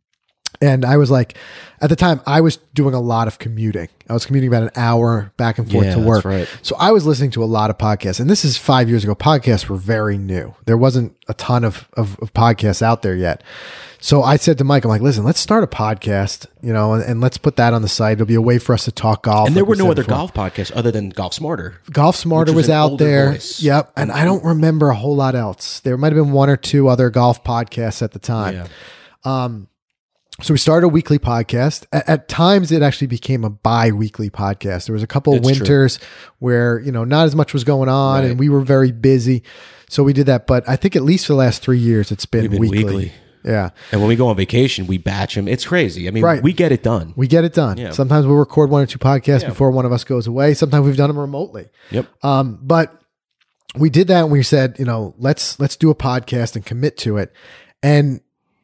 Speaker 2: And I was like, at the time, I was doing a lot of commuting. I was commuting about an hour back and forth
Speaker 3: Yeah,
Speaker 2: to
Speaker 3: that's
Speaker 2: work.
Speaker 3: right.
Speaker 2: So I was listening to a lot of podcasts. And this is five years ago. Podcasts were very new. There wasn't a ton of, of, of podcasts out there yet. So I said to Mike, I'm like, listen, let's start a podcast, you know, and, and let's put that on the site. It'll be a way for us to talk golf.
Speaker 3: And there
Speaker 2: like
Speaker 3: were
Speaker 2: we
Speaker 3: no
Speaker 2: said
Speaker 3: other
Speaker 2: before.
Speaker 3: golf podcasts other than Golf Smarter.
Speaker 2: Golf Smarter
Speaker 3: which
Speaker 2: was,
Speaker 3: was an
Speaker 2: out
Speaker 3: older
Speaker 2: there.
Speaker 3: voice.
Speaker 2: Yep. And I don't remember a whole lot else. There might have been one or two other golf podcasts at the time.
Speaker 3: Yeah.
Speaker 2: So we started a weekly podcast. At, at times, it actually became a bi-weekly podcast. There was a couple of
Speaker 3: That's true.
Speaker 2: winters where, you know, not as much was going on
Speaker 3: Right.
Speaker 2: and we were very busy. So we did that. But I think at least for the last three years, it's been,
Speaker 3: We've been
Speaker 2: weekly.
Speaker 3: weekly.
Speaker 2: Yeah.
Speaker 3: And when we go on vacation, we batch them. It's crazy. I mean,
Speaker 2: Right.
Speaker 3: we get it done.
Speaker 2: We get it done.
Speaker 3: Yeah.
Speaker 2: Sometimes we'll record one or two podcasts
Speaker 3: Yeah.
Speaker 2: before one of us goes away. Sometimes we've done them remotely.
Speaker 3: Yep.
Speaker 2: Um, but we did that and we said, you know, let's let's do a podcast and commit to it. And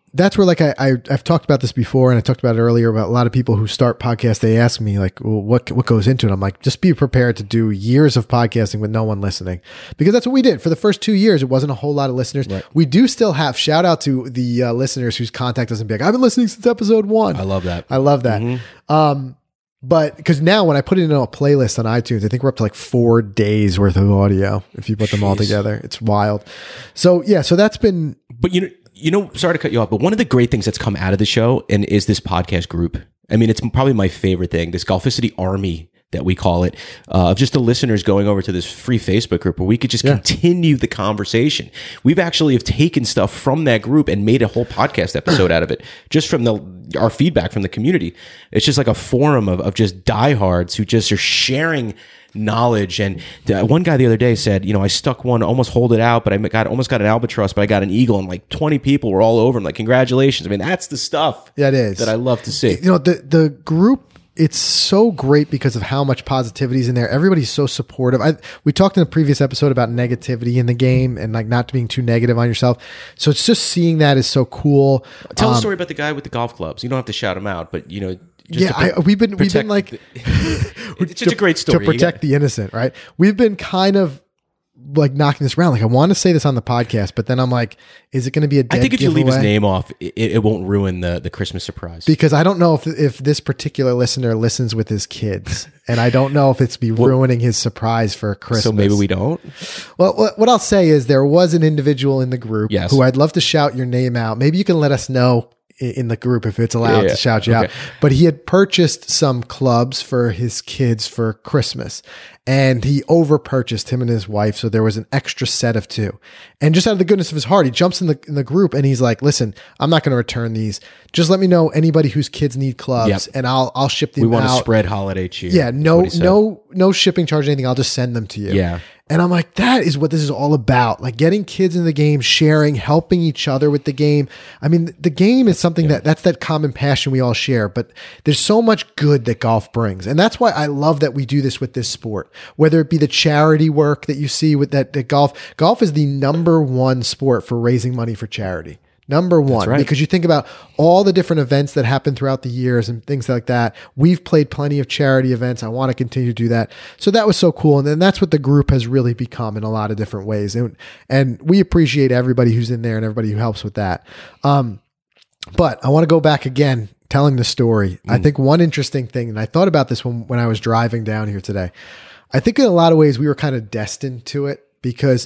Speaker 2: that's where like I, I I've talked about this before, and I talked about it earlier about a lot of people who start podcasts. They ask me like, well, what what goes into it? I'm like, just be prepared to do years of podcasting with no one listening, because that's what we did for the first two years. It wasn't a whole lot of listeners.
Speaker 3: Right.
Speaker 2: We do still have shout out to the uh, listeners who's contact us and be like, I've been listening since episode one.
Speaker 3: I love that.
Speaker 2: I love that.
Speaker 3: Mm-hmm.
Speaker 2: Um, but because now when I put it in a playlist on iTunes, I think we're up to like four days worth of audio if you put them all
Speaker 3: Jeez.
Speaker 2: together. It's wild. So yeah, so that's been.
Speaker 3: But you know, you know, sorry to cut you off, but one of the great things that's come out of the show and is this podcast group. I mean, it's probably my favorite thing, this Golficity Army that we call it, uh, of just the listeners going over to this free Facebook group where we could just
Speaker 2: Yeah.
Speaker 3: continue the conversation. We've actually have taken stuff from that group and made a whole podcast episode out of it, just from the our feedback from the community. It's just like a forum of, of just diehards who just are sharing knowledge. And the, one guy the other day said, you know, I stuck one, almost hold it out, but I got almost got an albatross, but I got an eagle, and like twenty people were all over him, like, congratulations. I mean, that's the stuff
Speaker 2: That is.
Speaker 3: that I love to see.
Speaker 2: You know, the the group, it's so great because of how much positivity is in there. Everybody's so supportive. I we talked in a previous episode about negativity in the game and like not being too negative on yourself. So it's just seeing that is so cool.
Speaker 3: Tell
Speaker 2: Um,
Speaker 3: a story about the guy with the golf clubs. You don't have to shout him out, but you know, just
Speaker 2: Yeah,
Speaker 3: to pro-
Speaker 2: I, we've been we've been
Speaker 3: protect
Speaker 2: like
Speaker 3: the- it's just a great story.
Speaker 2: to
Speaker 3: You
Speaker 2: protect
Speaker 3: got-
Speaker 2: the innocent, right? We've been kind of like knocking this around. Like I want to say this on the podcast, but then I'm like, is it going to be a dead
Speaker 3: I think if you leave his
Speaker 2: giveaway?
Speaker 3: name off, it, it won't ruin the, the Christmas surprise.
Speaker 2: Because I don't know if if this particular listener listens with his kids, and I don't know if it's be ruining his surprise for Christmas.
Speaker 3: so maybe we don't.
Speaker 2: Well, what, what I'll say is there was an individual in the group
Speaker 3: Yes.
Speaker 2: who I'd love to shout your name out. Maybe you can let us know i- in the group if it's allowed
Speaker 3: Yeah, yeah.
Speaker 2: to shout you out.
Speaker 3: Okay.
Speaker 2: But he had purchased some clubs for his kids for Christmas, and he over purchased, him and his wife. So there was an extra set of two. And just out of the goodness of his heart, he jumps in the in the group and he's like, listen, I'm not going to return these. Just let me know anybody whose kids need clubs,
Speaker 3: Yep.
Speaker 2: and I'll I'll ship them
Speaker 3: We want
Speaker 2: out.
Speaker 3: to spread holiday cheer.
Speaker 2: Yeah, no,
Speaker 3: What he said.
Speaker 2: no, no shipping charge or anything. I'll just send them to you.
Speaker 3: Yeah.
Speaker 2: And I'm like, that is what this is all about. Like getting kids in the game, sharing, helping each other with the game. I mean, the game is something that that's that common passion we all share, but there's so much good that golf brings. And that's why I love that we do this with this sport, whether it be the charity work that you see with that, that golf, golf is the number one sport for raising money for charity. Number one,
Speaker 3: right.
Speaker 2: because you think about all the different events that happen throughout the years and things like that. We've played plenty of charity events. I want to continue to do that. So that was so cool. And then that's what the group has really become in a lot of different ways. And, and we appreciate everybody who's in there and everybody who helps with that. Um, but I want to go back again, telling the story. I think one interesting thing, and I thought about this when, when I was driving down here today, I think in a lot of ways we were kind of destined to it because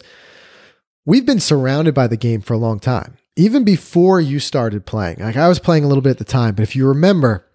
Speaker 2: we've been surrounded by the game for a long time. Even before you started playing, like I was playing a little bit at the time, but if you remember,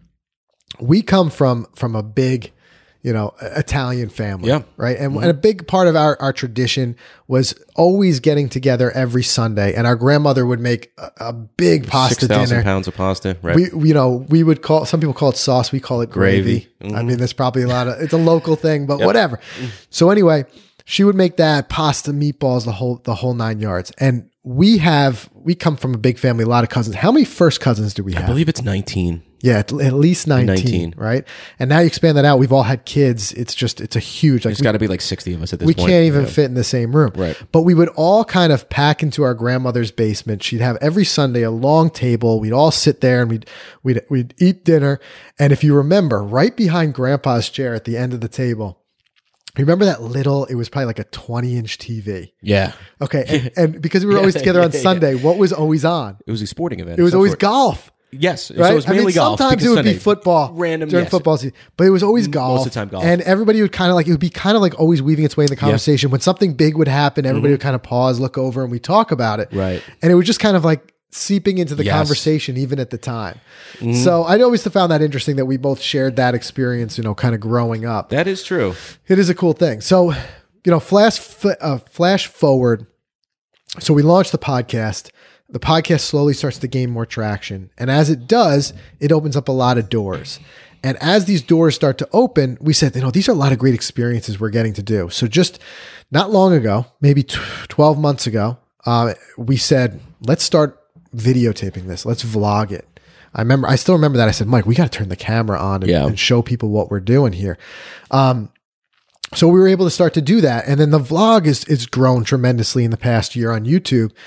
Speaker 2: we come from from a big, you know, Italian family,
Speaker 3: Yeah.
Speaker 2: right? And, and a big part of our, our tradition was always getting together every Sunday, and our grandmother would make a, a big pasta
Speaker 3: Six thousand
Speaker 2: dinner.
Speaker 3: pounds of pasta, right?
Speaker 2: We, you know, we would call, some people call it sauce. We call it gravy.
Speaker 3: Gravy.
Speaker 2: I mean, there's probably a lot of, it's a local thing, but whatever. So anyway, she would make that pasta, meatballs, the whole, the whole nine yards. And we have, we come from a big family, a lot of cousins. How many first cousins do we
Speaker 3: I
Speaker 2: have?
Speaker 3: believe it's nineteen.
Speaker 2: Yeah, at, at least nineteen,
Speaker 3: nineteen.
Speaker 2: right? And now you expand that out. We've all had kids. It's just, it's a huge, like
Speaker 3: There's got to be like sixty of us at this
Speaker 2: we
Speaker 3: point.
Speaker 2: can't even
Speaker 3: Yeah.
Speaker 2: fit in the same room.
Speaker 3: Right.
Speaker 2: But we would all kind of pack into our grandmother's basement. She'd have every Sunday a long table. We'd all sit there and we'd we'd we'd eat dinner. And if you remember, right behind Grandpa's chair at the end of the table, you remember that little, it was probably like a twenty inch T V.
Speaker 3: Yeah.
Speaker 2: Okay. And, and because we were always together on
Speaker 3: Yeah, yeah.
Speaker 2: Sunday, what was always on?
Speaker 3: It was a sporting event.
Speaker 2: It was
Speaker 3: of some
Speaker 2: always
Speaker 3: sort.
Speaker 2: golf.
Speaker 3: Yes.
Speaker 2: Right?
Speaker 3: So it was mainly
Speaker 2: I mean,
Speaker 3: golf.
Speaker 2: sometimes
Speaker 3: because
Speaker 2: it would be
Speaker 3: Sunday-
Speaker 2: football
Speaker 3: Random.
Speaker 2: during
Speaker 3: yes.
Speaker 2: football season, but it was always golf.
Speaker 3: of the time golf.
Speaker 2: And everybody would kind of like, it would be kind of like always weaving its way in the conversation. When something big would happen, everybody would kind of pause, look over, and we talk about it.
Speaker 3: Right.
Speaker 2: And it was just kind of like seeping into the
Speaker 3: Yes.
Speaker 2: conversation, even at the time. So I always found that interesting that we both shared that experience, you know, kind of growing up.
Speaker 3: That is true.
Speaker 2: It is a cool thing. So, you know, flash, f- uh, flash forward. So we launched the podcast. The podcast slowly starts to gain more traction. And as it does, it opens up a lot of doors. And as these doors start to open, we said, you know, these are a lot of great experiences we're getting to do. So just not long ago, maybe twelve months ago, uh, we said, let's start videotaping this. Let's vlog it. I remember, I still remember that. I said, Mike, we got to turn the camera on and,
Speaker 3: Yeah.
Speaker 2: and show people what we're doing here. Um, so we were able to start to do that. And then the vlog is, is grown tremendously in the past year on YouTube.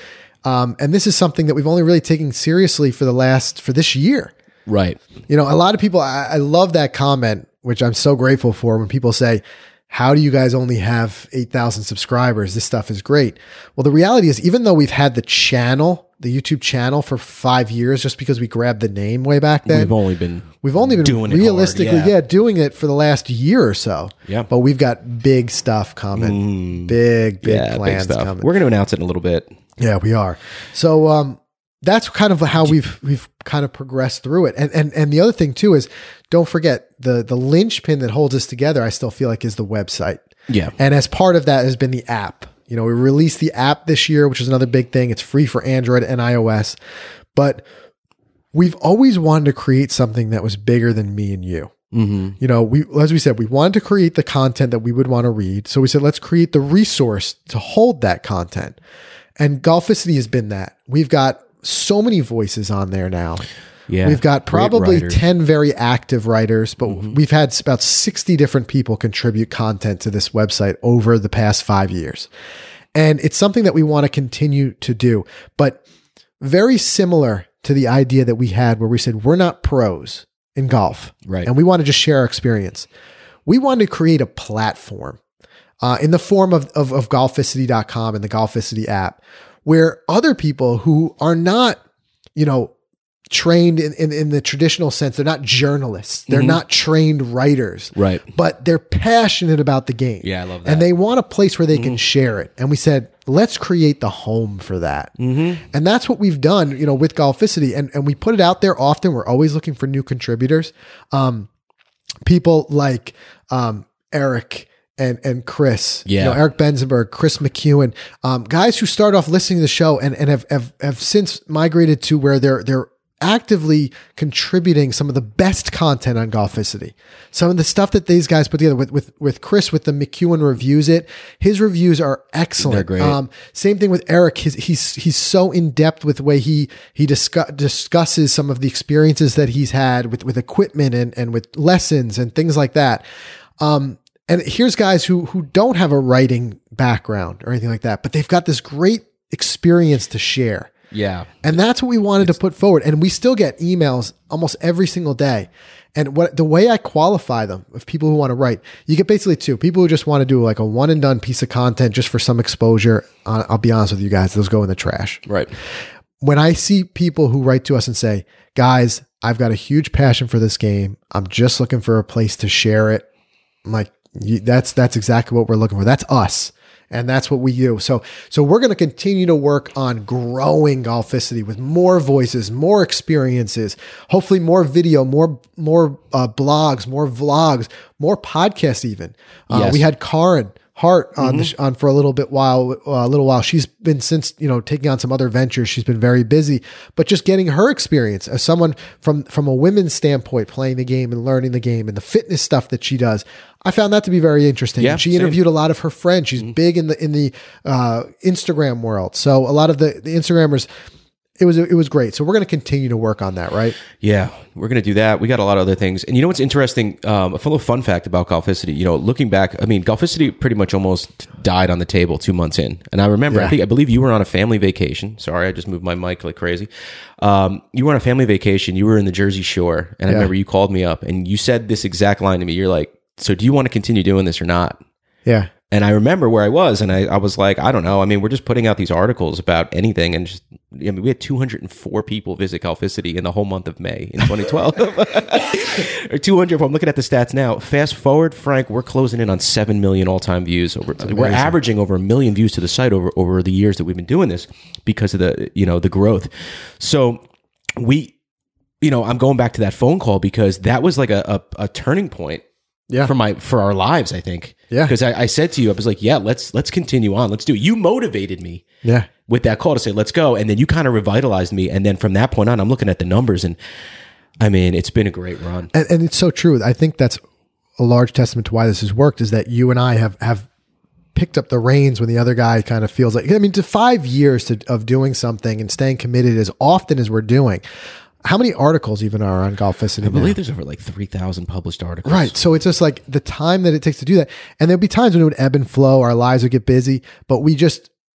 Speaker 2: Um, and this is something that we've only really taken seriously for the last, for this year.
Speaker 3: Right.
Speaker 2: You know, a lot of people, I, I love that comment, which I'm so grateful for when people say, how do you guys only have eight thousand subscribers? This stuff is great. Well, the reality is, even though we've had the channel, the YouTube channel for five years, just because we grabbed the name way back then,
Speaker 3: We've only been
Speaker 2: we've only been
Speaker 3: doing
Speaker 2: realistically,
Speaker 3: it hard,
Speaker 2: yeah.
Speaker 3: yeah.
Speaker 2: doing it for the last year or so.
Speaker 3: Yeah.
Speaker 2: But we've got big stuff coming,
Speaker 3: Mm.
Speaker 2: big, big
Speaker 3: yeah,
Speaker 2: plans
Speaker 3: big stuff.
Speaker 2: coming.
Speaker 3: We're going to announce it in a little bit.
Speaker 2: Yeah, we are. So, um, that's kind of how we've we've kind of progressed through it. And and and the other thing too is, don't forget the the linchpin that holds us together, I still feel like, is the website.
Speaker 3: Yeah.
Speaker 2: And as part of that has been the app. You know, we released the app this year, which is another big thing. It's free for Android and iOS. But we've always wanted to create something that was bigger than me and you.
Speaker 3: Mm-hmm.
Speaker 2: You know, we, as we said, we wanted to create the content that we would want to read. So we said, let's create the resource to hold that content. And Golficity has been that. We've got so many voices on there now.
Speaker 3: Yeah.
Speaker 2: We've got
Speaker 3: Great
Speaker 2: probably
Speaker 3: writers.
Speaker 2: ten very active writers, but
Speaker 3: Mm-hmm.
Speaker 2: we've had about sixty different people contribute content to this website over the past five years. And it's something that we want to continue to do, but very similar to the idea that we had where we said, we're not pros in golf.
Speaker 3: Right.
Speaker 2: And we want to just share our experience. We wanted to create a platform uh, in the form of, of, of golficity dot com and the Golficity app, where other people who are not, you know, trained in, in, in the traditional sense, they're not journalists, they're
Speaker 3: Mhm.
Speaker 2: not trained writers,
Speaker 3: Right.
Speaker 2: but they're passionate about the game.
Speaker 3: Yeah, I love that.
Speaker 2: And they want a place where they can share it. And we said, let's create the home for that.
Speaker 3: Mm-hmm.
Speaker 2: And that's what we've done, you know, with Golficity. And, and we put it out there often. We're always looking for new contributors. Um, people like um, Eric and and Chris,
Speaker 3: Yeah.
Speaker 2: you know, Eric Benzenberg, Chris McEwen, um, guys who start off listening to the show and, and have, have have since migrated to where they're they're actively contributing some of the best content on Golficity. Some of the stuff that these guys put together with, with, with Chris, with the McEwen Reviews It, his reviews are excellent.
Speaker 3: They're great.
Speaker 2: Um, same thing with Eric. He's, he's, he's so in depth with the way he, he discuss, discusses some of the experiences that he's had with, with equipment and, and with lessons and things like that. Um, and here's guys who, who don't have a writing background or anything like that, but they've got this great experience to share.
Speaker 3: Yeah.
Speaker 2: And that's what we wanted to put forward. And we still get emails almost every single day. And what the way I qualify them of people who want to write, you get basically two people who just want to do like a one and done piece of content just for some exposure. Uh, I'll be honest with you guys, those go in the trash.
Speaker 3: Right.
Speaker 2: When I see people who write to us and say, guys, I've got a huge passion for this game. I'm just looking for a place to share it. I'm like, you, that's, that's exactly what we're looking for. That's us. And that's what we do. So, so we're going to continue to work on growing Golficity with more voices, more experiences, hopefully more video, more, more uh, blogs, more vlogs, more podcasts even. Uh,
Speaker 3: Yes.
Speaker 2: We had Karin Hart on
Speaker 3: Mm-hmm.
Speaker 2: the sh- on for a little bit while, uh, a little while. She's been since, you know, taking on some other ventures. She's been very busy, but just getting her experience as someone from, from a women's standpoint, playing the game and learning the game and the fitness stuff that she does. I found that to be very interesting.
Speaker 3: Yeah,
Speaker 2: And she
Speaker 3: same.
Speaker 2: interviewed a lot of her friends. She's big in the, in the, uh, Instagram world. So a lot of the, the Instagrammers, it was, it was great. So we're going to continue to work on that, right?
Speaker 3: Yeah, we're going to do that. We got a lot of other things. And you know what's interesting? Um, a little fun fact about Golficity. You know, looking back, I mean, Golficity pretty much almost died on the table two months in. And I remember,
Speaker 2: Yeah.
Speaker 3: I think, I believe you were on a family vacation. Sorry, I just moved my mic like crazy. Um, you were on a family vacation. You were in the Jersey Shore. And I
Speaker 2: Yeah.
Speaker 3: remember you called me up and you said this exact line to me. You're like, so do you want to continue doing this or not?
Speaker 2: Yeah.
Speaker 3: And I remember where I was, and I, I was like, I don't know. I mean, we're just putting out these articles about anything, and just, I mean, we had two hundred four people visit Golficity in the whole month of May in twenty twelve. Or two hundred, if I'm looking at the stats now. Fast forward, Frank, we're closing in on seven million all-time views. Over, we're averaging over a million views to the site over, over the years that we've been doing this because of the, you know, the growth. So we, you know, I'm going back to that phone call because that was like a, a, a turning point.
Speaker 2: Yeah.
Speaker 3: For my for our lives, I think.
Speaker 2: Yeah.
Speaker 3: Because I, I said to you, I was like, yeah, let's let's continue on. Let's do it. You motivated me
Speaker 2: Yeah.
Speaker 3: with that call to say, let's go. And then you kind of revitalized me. And then from that point on, I'm looking at the numbers and I mean, it's been a great run.
Speaker 2: And, and it's so true. I think that's a large testament to why this has worked is that you and I have, have picked up the reins when the other guy kind of feels like, I mean, to five years to, of doing something and staying committed as often as we're doing. How many articles even are on Golficity?
Speaker 3: I believe there's over like three thousand published articles.
Speaker 2: Right. So it's just like the time that it takes to do that. And there'll be times when it would ebb and flow. Our lives would get busy, but we just,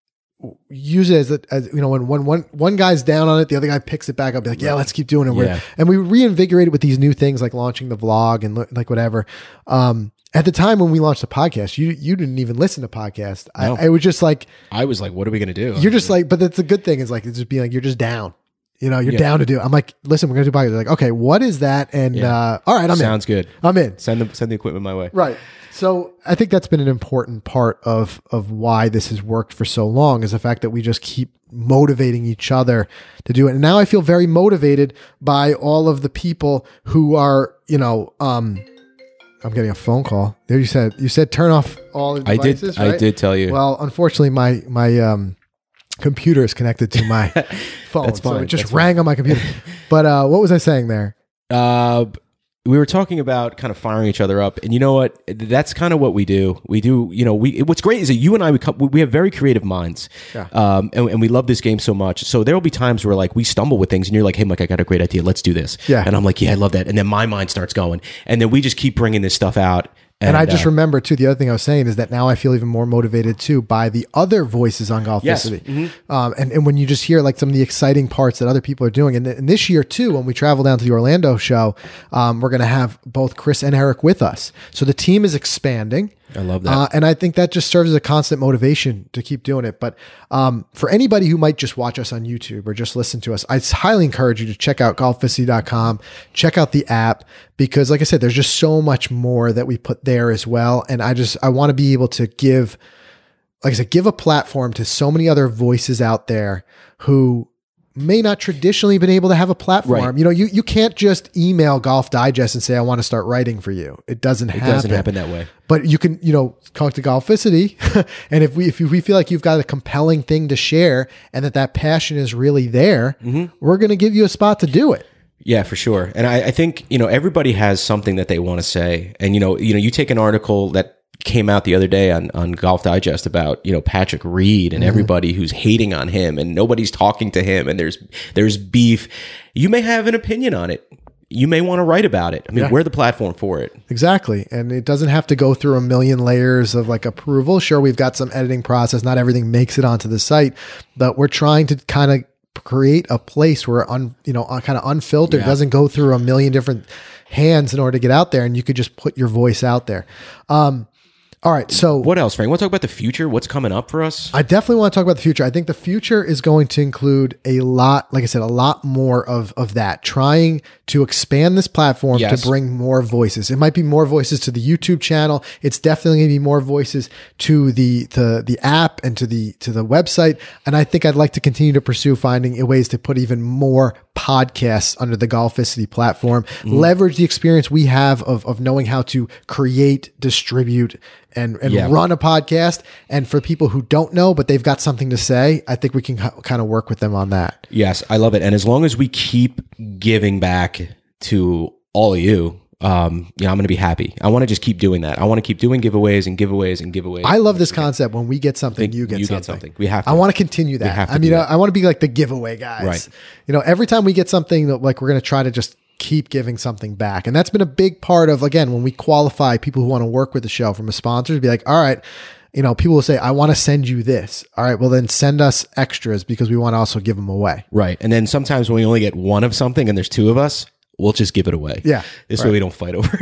Speaker 2: use it as, a, as you know, when one, one, one guy's down on it, the other guy picks it back up, be like, yeah, let's keep doing it.
Speaker 3: Yeah.
Speaker 2: And we reinvigorate it with these new things like launching the vlog and like whatever. Um, at the time when we launched the podcast, you you didn't even listen to podcasts.
Speaker 3: No.
Speaker 2: I, I was just like,
Speaker 3: I was like, what are we going to do?
Speaker 2: you're just like, but that's a good thing is like, it's just being like, you're just down. You know, you're
Speaker 3: Yeah.
Speaker 2: down to do it. I'm like, listen, we're going to do podcasts. They're like, okay, what is that? And
Speaker 3: Yeah.
Speaker 2: uh, all right, I'm
Speaker 3: Sounds
Speaker 2: in.
Speaker 3: good.
Speaker 2: I'm in.
Speaker 3: Send the, send the equipment my way.
Speaker 2: Right. So I think that's been an important part of of why this has worked for so long is the fact that we just keep motivating each other to do it. And now I feel very motivated by all of the people who are, you know, um, I'm getting a phone call. There you said you said turn off all the
Speaker 3: I
Speaker 2: devices.
Speaker 3: did. I
Speaker 2: right?
Speaker 3: did tell you.
Speaker 2: Well, unfortunately, my my um, computer is connected to my phone,
Speaker 3: That's
Speaker 2: so
Speaker 3: fine.
Speaker 2: it just
Speaker 3: That's
Speaker 2: rang on my computer. But uh, what was I saying there?
Speaker 3: Uh, we were talking about kind of firing each other up, and you know what? That's kind of what we do. We do, you know, we. What's great is that you and I we come, we have very creative minds,
Speaker 2: Yeah.
Speaker 3: um, and, and we love this game so much. So there will be times where like we stumble with things, and you're like, "Hey, Mike, I got a great idea. Let's do this."
Speaker 2: Yeah.
Speaker 3: and I'm like, "Yeah, I love that." And then my mind starts going, and then we just keep bringing this stuff out. And,
Speaker 2: And I just
Speaker 3: uh,
Speaker 2: remember too, the other thing I was saying is that now I feel even more motivated too by the other voices on
Speaker 3: Yes.
Speaker 2: Golficity. Um, and, and when you just hear like some of the exciting parts that other people are doing. And, th- and this year too, when we travel down to the Orlando show, um, we're going to have both Chris and Eric with us. So the team is expanding.
Speaker 3: I love that.
Speaker 2: Uh, and I think that just serves as a constant motivation to keep doing it. But um, for anybody who might just watch us on YouTube or just listen to us, I highly encourage you to check out golficity dot com, check out the app, because like I said, there's just so much more that we put there as well. And I just, I want to be able to give, like I said, give a platform to so many other voices out there who may not traditionally been able to have a platform.
Speaker 3: Right.
Speaker 2: You know, you, you can't just email Golf Digest and say, I want to start writing for you. It doesn't
Speaker 3: it
Speaker 2: happen.
Speaker 3: doesn't happen that way.
Speaker 2: But you can, you know, talk to Golficity, and if we if we feel like you've got a compelling thing to share, and that that passion is really there,
Speaker 3: Mm-hmm.
Speaker 2: we're going to give you a spot to do it.
Speaker 3: Yeah, for sure. And I, I think, you know, everybody has something that they want to say. And, you know, you know, you take an article that came out the other day on, on Golf Digest about, you know, Patrick Reed and everybody who's hating on him and nobody's talking to him and there's, there's beef. You may have an opinion on it. You may want to write about it. I mean,
Speaker 2: Yeah.
Speaker 3: we're the platform for it.
Speaker 2: Exactly. And it doesn't have to go through a million layers of like approval. Sure, we've got some editing process. Not everything makes it onto the site, but we're trying to kind of create a place where, un, you know, kind of unfiltered,
Speaker 3: Yeah.
Speaker 2: doesn't go through a million different hands in order to get out there. And you could just put your voice out there. Um, all right. So
Speaker 3: What else, Frank? Want to talk about the future? What's coming up for us?
Speaker 2: I definitely want to talk about the future. I think the future is going to include a lot, like I said, a lot more of, of that, trying to expand this platform
Speaker 3: Yes.
Speaker 2: to bring more voices. It might be more voices to the YouTube channel. It's definitely going to be more voices to the, the, the app and to the, to the website. And I think I'd like to continue to pursue finding ways to put even more podcasts under the Golficity platform, leverage the experience we have of, of knowing how to create, distribute, and, and
Speaker 3: Yeah.
Speaker 2: run a podcast. And for people who don't know, but they've got something to say, I think we can h- kind of work with them on that.
Speaker 3: Yes, I love it. And as long as we keep giving back to all of you, um, you know, I'm going to be happy. I want to just keep doing that. I want to keep doing giveaways and giveaways and giveaways.
Speaker 2: I love this concept. When we get something, you get
Speaker 3: you
Speaker 2: something.
Speaker 3: get something. We have to.
Speaker 2: I want to continue that.
Speaker 3: have to
Speaker 2: I mean,
Speaker 3: do
Speaker 2: I,
Speaker 3: that.
Speaker 2: I want to be like the giveaway guys.
Speaker 3: Right.
Speaker 2: You know, every time we get something that like we're going to try to just keep giving something back. And that's been a big part of, again, when we qualify people who want to work with the show from a sponsor to be like, all right, you know, people will say, I want to send you this. All right, well then send us extras because we want to also give them away.
Speaker 3: Right. And then sometimes when we only get one of something and there's two of us, we'll just give it away.
Speaker 2: Yeah,
Speaker 3: This
Speaker 2: right.
Speaker 3: way we don't fight over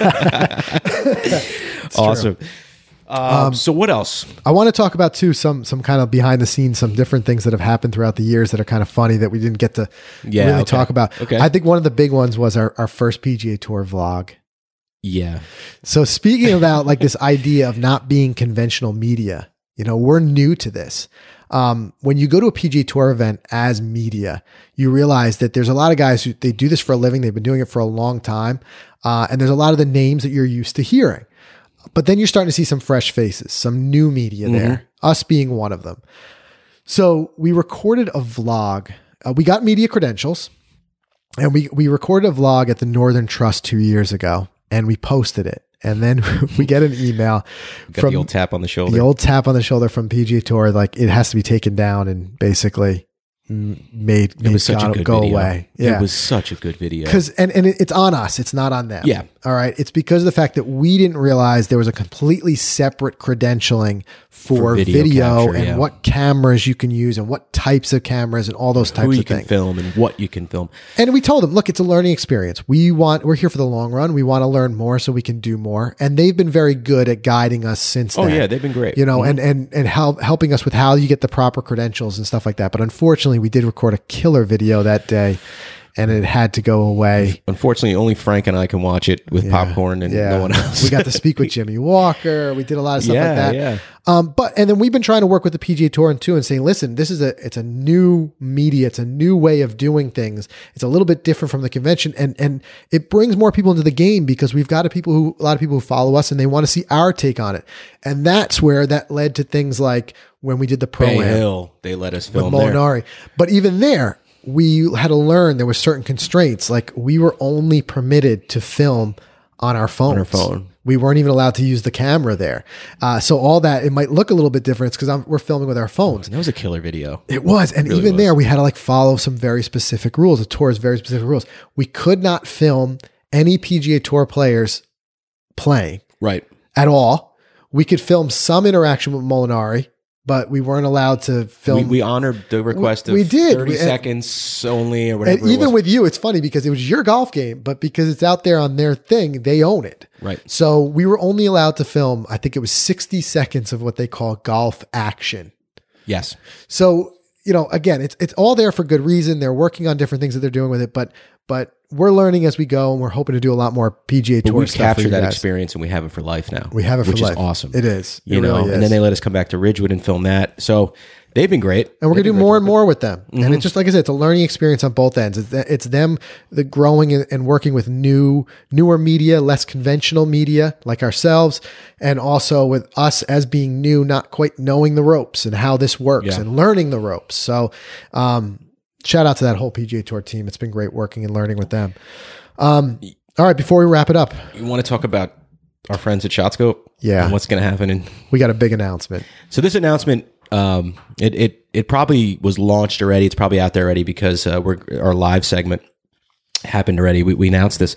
Speaker 3: it. Awesome. Um, so what else?
Speaker 2: I want to talk about too some some kind of behind the scenes, some different things that have happened throughout the years that are kind of funny that we didn't get to
Speaker 3: Yeah,
Speaker 2: really
Speaker 3: okay.
Speaker 2: talk about.
Speaker 3: Okay.
Speaker 2: I think one of the big ones was our, our first P G A Tour vlog.
Speaker 3: Yeah.
Speaker 2: So speaking about like this idea of not being conventional media, you know, we're new to this. Um, when you go to a P G A Tour event as media, you realize that there's a lot of guys who they do this for a living. They've been doing it for a long time. Uh, and there's a lot of the names that you're used to hearing. But then you're starting to see some fresh faces, some new media there, us being one of them. So we recorded a vlog. Uh, we got media credentials, and we, we recorded a vlog at the Northern Trust two years ago, and we posted it. And then we get an email
Speaker 3: Got
Speaker 2: from
Speaker 3: the old tap on the shoulder.
Speaker 2: the old tap on the shoulder from P G A Tour, like it has to be taken down and basically m- made, made
Speaker 3: was such a
Speaker 2: go,
Speaker 3: good
Speaker 2: go
Speaker 3: video.
Speaker 2: away. Yeah.
Speaker 3: It was such a good video.
Speaker 2: Because and, and it- it's on us. It's not on them.
Speaker 3: Yeah.
Speaker 2: All right. It's because of the fact that we didn't realize there was a completely separate credentialing for,
Speaker 3: For video
Speaker 2: video,
Speaker 3: capture,
Speaker 2: and
Speaker 3: yeah.
Speaker 2: what cameras you can use and what types of cameras and all those types
Speaker 3: Who you
Speaker 2: of
Speaker 3: can
Speaker 2: things.
Speaker 3: film and what you can film.
Speaker 2: And we told them, look, it's a learning experience. We want, we're here for the long run. We want to learn more so we can do more. And they've been very good at guiding us since
Speaker 3: Oh
Speaker 2: then.
Speaker 3: yeah, they've been great.
Speaker 2: You know, and, and, and help, helping us with how you get the proper credentials and stuff like that. But unfortunately, we did record a killer video that day and it had to go away.
Speaker 3: Unfortunately, only Frank and I can watch it with popcorn and no one else.
Speaker 2: We got to speak with Jimmy Walker. We did a lot of stuff
Speaker 3: Yeah,
Speaker 2: like that.
Speaker 3: yeah.
Speaker 2: Um, but and then we've been trying to work with the P G A Tour and too, and saying, listen, this is a it's a new media, it's a new way of doing things. It's a little bit different from the convention, and and it brings more people into the game because we've got a people who a lot of people who follow us and they want to see our take on it, and that's where that led to things like when we did the pro
Speaker 3: Bay
Speaker 2: Am
Speaker 3: Hill, they let us
Speaker 2: with
Speaker 3: film there.
Speaker 2: Molinari. But even there, we had to learn there were certain constraints. Like we were only permitted to film on our phones.
Speaker 3: On our phone.
Speaker 2: We weren't even allowed to use the camera there. Uh, so all that, it might look a little bit different because we're filming with our phones.
Speaker 3: That was a killer video.
Speaker 2: It was. And
Speaker 3: really
Speaker 2: even
Speaker 3: was.
Speaker 2: there, we had to like follow some very specific rules. The tour's very specific rules. We could not film any P G A Tour players playing
Speaker 3: Right.
Speaker 2: at all. We could film some interaction with Molinari, but we weren't allowed to film.
Speaker 3: We, we honored the request of
Speaker 2: We did.
Speaker 3: thirty
Speaker 2: We- and-
Speaker 3: seconds only or whatever.
Speaker 2: And
Speaker 3: it
Speaker 2: even
Speaker 3: was.
Speaker 2: with you, it's funny because it was your golf game, but because it's out there on their thing, they own it.
Speaker 3: Right.
Speaker 2: So we were only allowed to film, I think it was sixty seconds of what they call golf action.
Speaker 3: Yes.
Speaker 2: So, you know, again, it's it's all there for good reason. They're working on different things that they're doing with it, but but we're learning as we go, and we're hoping to do a lot more P G A
Speaker 3: But
Speaker 2: Tour
Speaker 3: we
Speaker 2: stuff for
Speaker 3: captured
Speaker 2: you
Speaker 3: that
Speaker 2: guys.
Speaker 3: experience and we have it for life now.
Speaker 2: We have it for
Speaker 3: which
Speaker 2: life.
Speaker 3: is awesome.
Speaker 2: It is.
Speaker 3: You
Speaker 2: It
Speaker 3: know,
Speaker 2: really is.
Speaker 3: and then they let us come back to Ridgewood and film that. So they've been great.
Speaker 2: And we're going to
Speaker 3: They've
Speaker 2: do
Speaker 3: been
Speaker 2: more
Speaker 3: great.
Speaker 2: and more with them. And
Speaker 3: Mm-hmm.
Speaker 2: it's just like I said, it's a learning experience on both ends. It's, th- it's them the growing and, and working with new, newer media, less conventional media like ourselves, and also with us as being new, not quite knowing the ropes and how this works
Speaker 3: Yeah.
Speaker 2: and learning the ropes. So, um, shout out to that whole P G A Tour team. It's been great working and learning with them. Um, all right, before we wrap it up,
Speaker 3: You want to talk about our friends at ShotScope?
Speaker 2: Yeah.
Speaker 3: And what's going to happen in
Speaker 2: we got a big announcement.
Speaker 3: So this announcement, um, it, it it probably was launched already. It's probably out there already because uh, we're our live segment happened already. We, we announced this,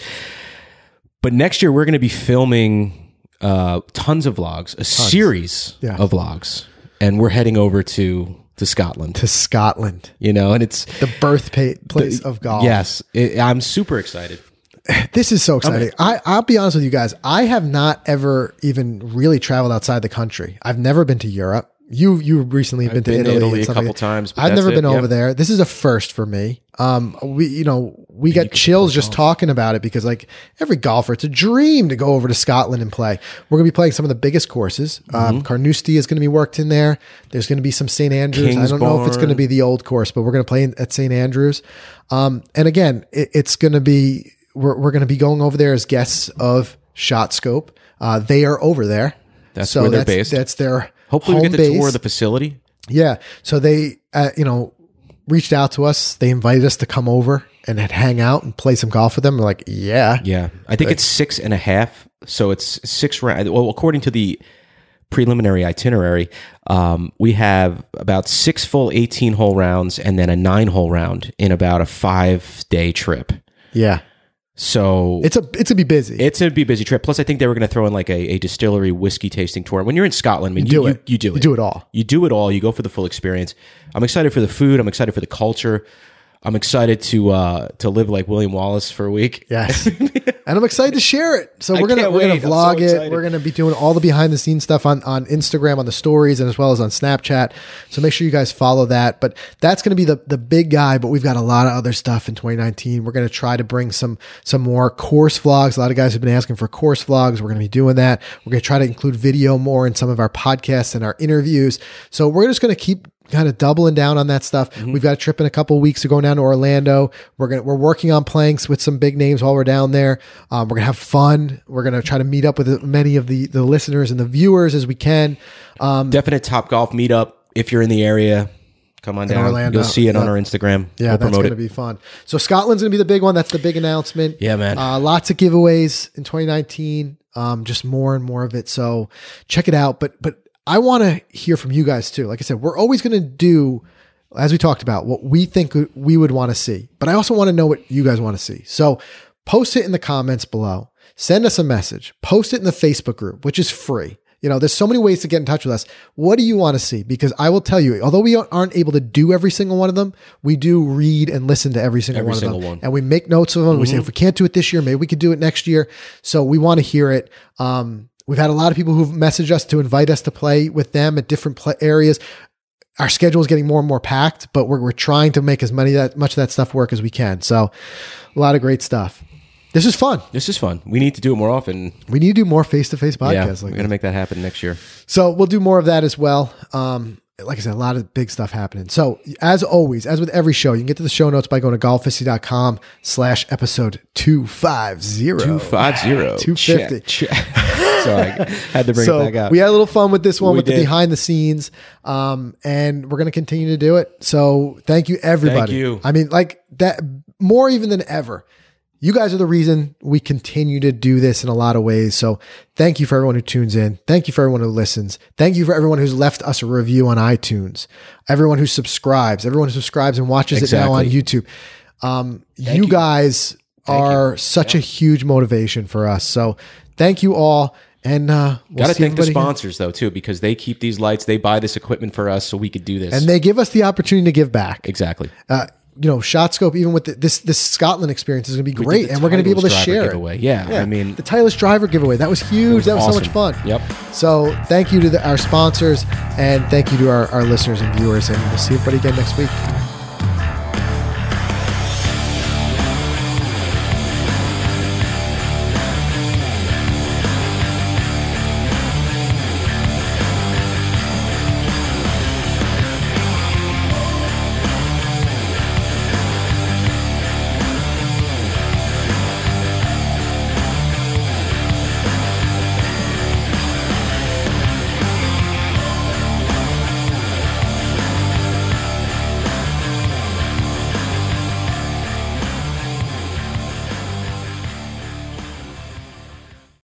Speaker 3: but next year we're going to be filming uh, tons of vlogs, a series
Speaker 2: Yeah.
Speaker 3: of vlogs, and we're heading over to to Scotland.
Speaker 2: To Scotland,
Speaker 3: You know, and it's
Speaker 2: the birthplace of golf.
Speaker 3: yes, it, I'm super excited.
Speaker 2: This is so exciting. I, I'll be honest with you guys. I have not ever even really traveled outside the country. I've never been to Europe. You you recently have been to
Speaker 3: been to
Speaker 2: Italy,
Speaker 3: Italy
Speaker 2: and
Speaker 3: a
Speaker 2: stuff
Speaker 3: couple
Speaker 2: like that.
Speaker 3: times, but
Speaker 2: I've
Speaker 3: that's
Speaker 2: never
Speaker 3: it,
Speaker 2: been over
Speaker 3: yeah.
Speaker 2: there. This is a first for me. Um, we you know we got
Speaker 3: get to
Speaker 2: chills
Speaker 3: play
Speaker 2: just talking about it because like every golfer, it's a dream to go over to Scotland and play. We're gonna be playing some of the biggest courses. Um,
Speaker 3: Mm-hmm.
Speaker 2: Carnoustie is gonna be worked in there. There's gonna be some Saint Andrews. I don't know if it's gonna
Speaker 3: Kingsbourne.
Speaker 2: be the old course, but we're gonna play in, at Saint Andrews. Um, and again, it, it's gonna be. We're, we're going to be going over there as guests of ShotScope. Uh, they are over there.
Speaker 3: That's
Speaker 2: so
Speaker 3: where they're
Speaker 2: that's,
Speaker 3: based.
Speaker 2: That's their
Speaker 3: Hopefully, we
Speaker 2: home
Speaker 3: get to
Speaker 2: base.
Speaker 3: tour the facility.
Speaker 2: Yeah. So they, uh, you know, reached out to us. They invited us to come over and hang out and play some golf with them. We're like, yeah.
Speaker 3: Yeah, I think it's six and a half. So it's six rounds. Well, according to the preliminary itinerary, um, we have about six full eighteen hole rounds and then a nine hole round in about a five day trip.
Speaker 2: Yeah.
Speaker 3: So
Speaker 2: It's a, it's to be busy.
Speaker 3: it's a be busy trip. Plus, I think they were going to throw in like a, a distillery whiskey tasting tour. When you're in Scotland, I mean,
Speaker 2: do
Speaker 3: you,
Speaker 2: it.
Speaker 3: You, you do it.
Speaker 2: You do it all.
Speaker 3: You do it all. You go for the full experience. I'm excited for the food. I'm excited for the culture. I'm excited to uh, to live like William Wallace for a week.
Speaker 2: Yes. And I'm excited to share it. So
Speaker 3: I
Speaker 2: we're gonna
Speaker 3: can't
Speaker 2: we're gonna
Speaker 3: wait. I'm so
Speaker 2: vlog it.
Speaker 3: excited.
Speaker 2: We're gonna be doing all the behind the scenes stuff on, on Instagram, on the stories, and as well as on Snapchat. So make sure you guys follow that. But that's gonna be the the big guy, but we've got a lot of other stuff in twenty nineteen. We're gonna try to bring some some more course vlogs. A lot of guys have been asking for course vlogs. We're gonna be doing that. We're gonna try to include video more in some of our podcasts and our interviews. So we're just gonna keep kind of doubling down on that stuff.
Speaker 3: Mm-hmm.
Speaker 2: We've got a trip in a couple of weeks to go down to Orlando. We're gonna we're working on playing with some big names while we're down there. Um, we're gonna have fun. We're gonna try to meet up with as many of the the listeners and the viewers as we can. Um,
Speaker 3: Definite Top Golf meetup. If you're in the area, come on down.
Speaker 2: Orlando.
Speaker 3: You'll see it on
Speaker 2: Yep.
Speaker 3: our Instagram.
Speaker 2: yeah,
Speaker 3: we'll
Speaker 2: that's
Speaker 3: promote
Speaker 2: gonna
Speaker 3: it.
Speaker 2: be fun. So Scotland's gonna be the big one. That's the big announcement.
Speaker 3: Yeah, man.
Speaker 2: Uh, lots of giveaways in twenty nineteen. Um, just more and more of it. So check it out. But but I want to hear from you guys too. Like I said, we're always gonna do as we talked about, what we think we would want to see. But I also want to know what you guys want to see. So post it in the comments below. Send us a message. Post it in the Facebook group, which is free. You know, there's so many ways to get in touch with us. What do you want to see? Because I will tell you, although we aren't able to do every single one of them, we do read and listen to every single
Speaker 3: Every
Speaker 2: one
Speaker 3: single
Speaker 2: of them.
Speaker 3: one.
Speaker 2: And we make notes of them. Mm-hmm. We say, if we can't do it this year, maybe we could do it next year. So we want to hear it. Um, we've had a lot of people who've messaged us to invite us to play with them at different play areas. Our schedule is getting more and more packed, but we're, we're trying to make as many that much of that stuff work as we can. So a lot of great stuff. This is fun.
Speaker 3: This is fun. We need to do it more often.
Speaker 2: We need to do more face-to-face podcasts.
Speaker 3: Yeah,
Speaker 2: like
Speaker 3: we're going to make that happen next year.
Speaker 2: So we'll do more of that as well. Um, like I said, a lot of big stuff happening. So as always, as with every show, you can get to the show notes by going to golficity.com slash episode two fifty.
Speaker 3: two fifty.
Speaker 2: two fifty.
Speaker 3: Check, check. Sorry, I had to bring
Speaker 2: so
Speaker 3: it back out.
Speaker 2: We had a little fun with this one
Speaker 3: We
Speaker 2: with
Speaker 3: did.
Speaker 2: the behind the scenes. Um, and we're going to continue to do it. So thank you, everybody.
Speaker 3: Thank you.
Speaker 2: I mean, like that more even than ever. You guys are the reason we continue to do this in a lot of ways. So thank you for everyone who tunes in. Thank you for everyone who listens. Thank you for everyone who's left us a review on iTunes. Everyone who subscribes, everyone who subscribes and watches
Speaker 3: Exactly.
Speaker 2: it now on YouTube. Um, you,
Speaker 3: you.
Speaker 2: guys
Speaker 3: Thank
Speaker 2: are
Speaker 3: you.
Speaker 2: such
Speaker 3: Yeah.
Speaker 2: a huge motivation for us. So thank you all. And uh, we'll
Speaker 3: Got to
Speaker 2: see
Speaker 3: thank the
Speaker 2: everybody here.
Speaker 3: sponsors, though, too, because they keep these lights. They buy this equipment for us so we could do this.
Speaker 2: And they give us the opportunity to give back.
Speaker 3: Exactly.
Speaker 2: Uh, you know, ShotScope, even with the, this this Scotland experience, is going to be
Speaker 3: We
Speaker 2: great,
Speaker 3: did the
Speaker 2: and we're going to be able to
Speaker 3: Titleist
Speaker 2: share
Speaker 3: driver
Speaker 2: it.
Speaker 3: giveaway. Yeah, I mean,
Speaker 2: the Titleist driver giveaway, that was huge.
Speaker 3: was
Speaker 2: that was so much
Speaker 3: awesome.
Speaker 2: fun.
Speaker 3: Yep.
Speaker 2: So thank you to the, our sponsors, and thank you to our, our listeners and viewers, and we'll see everybody again next week.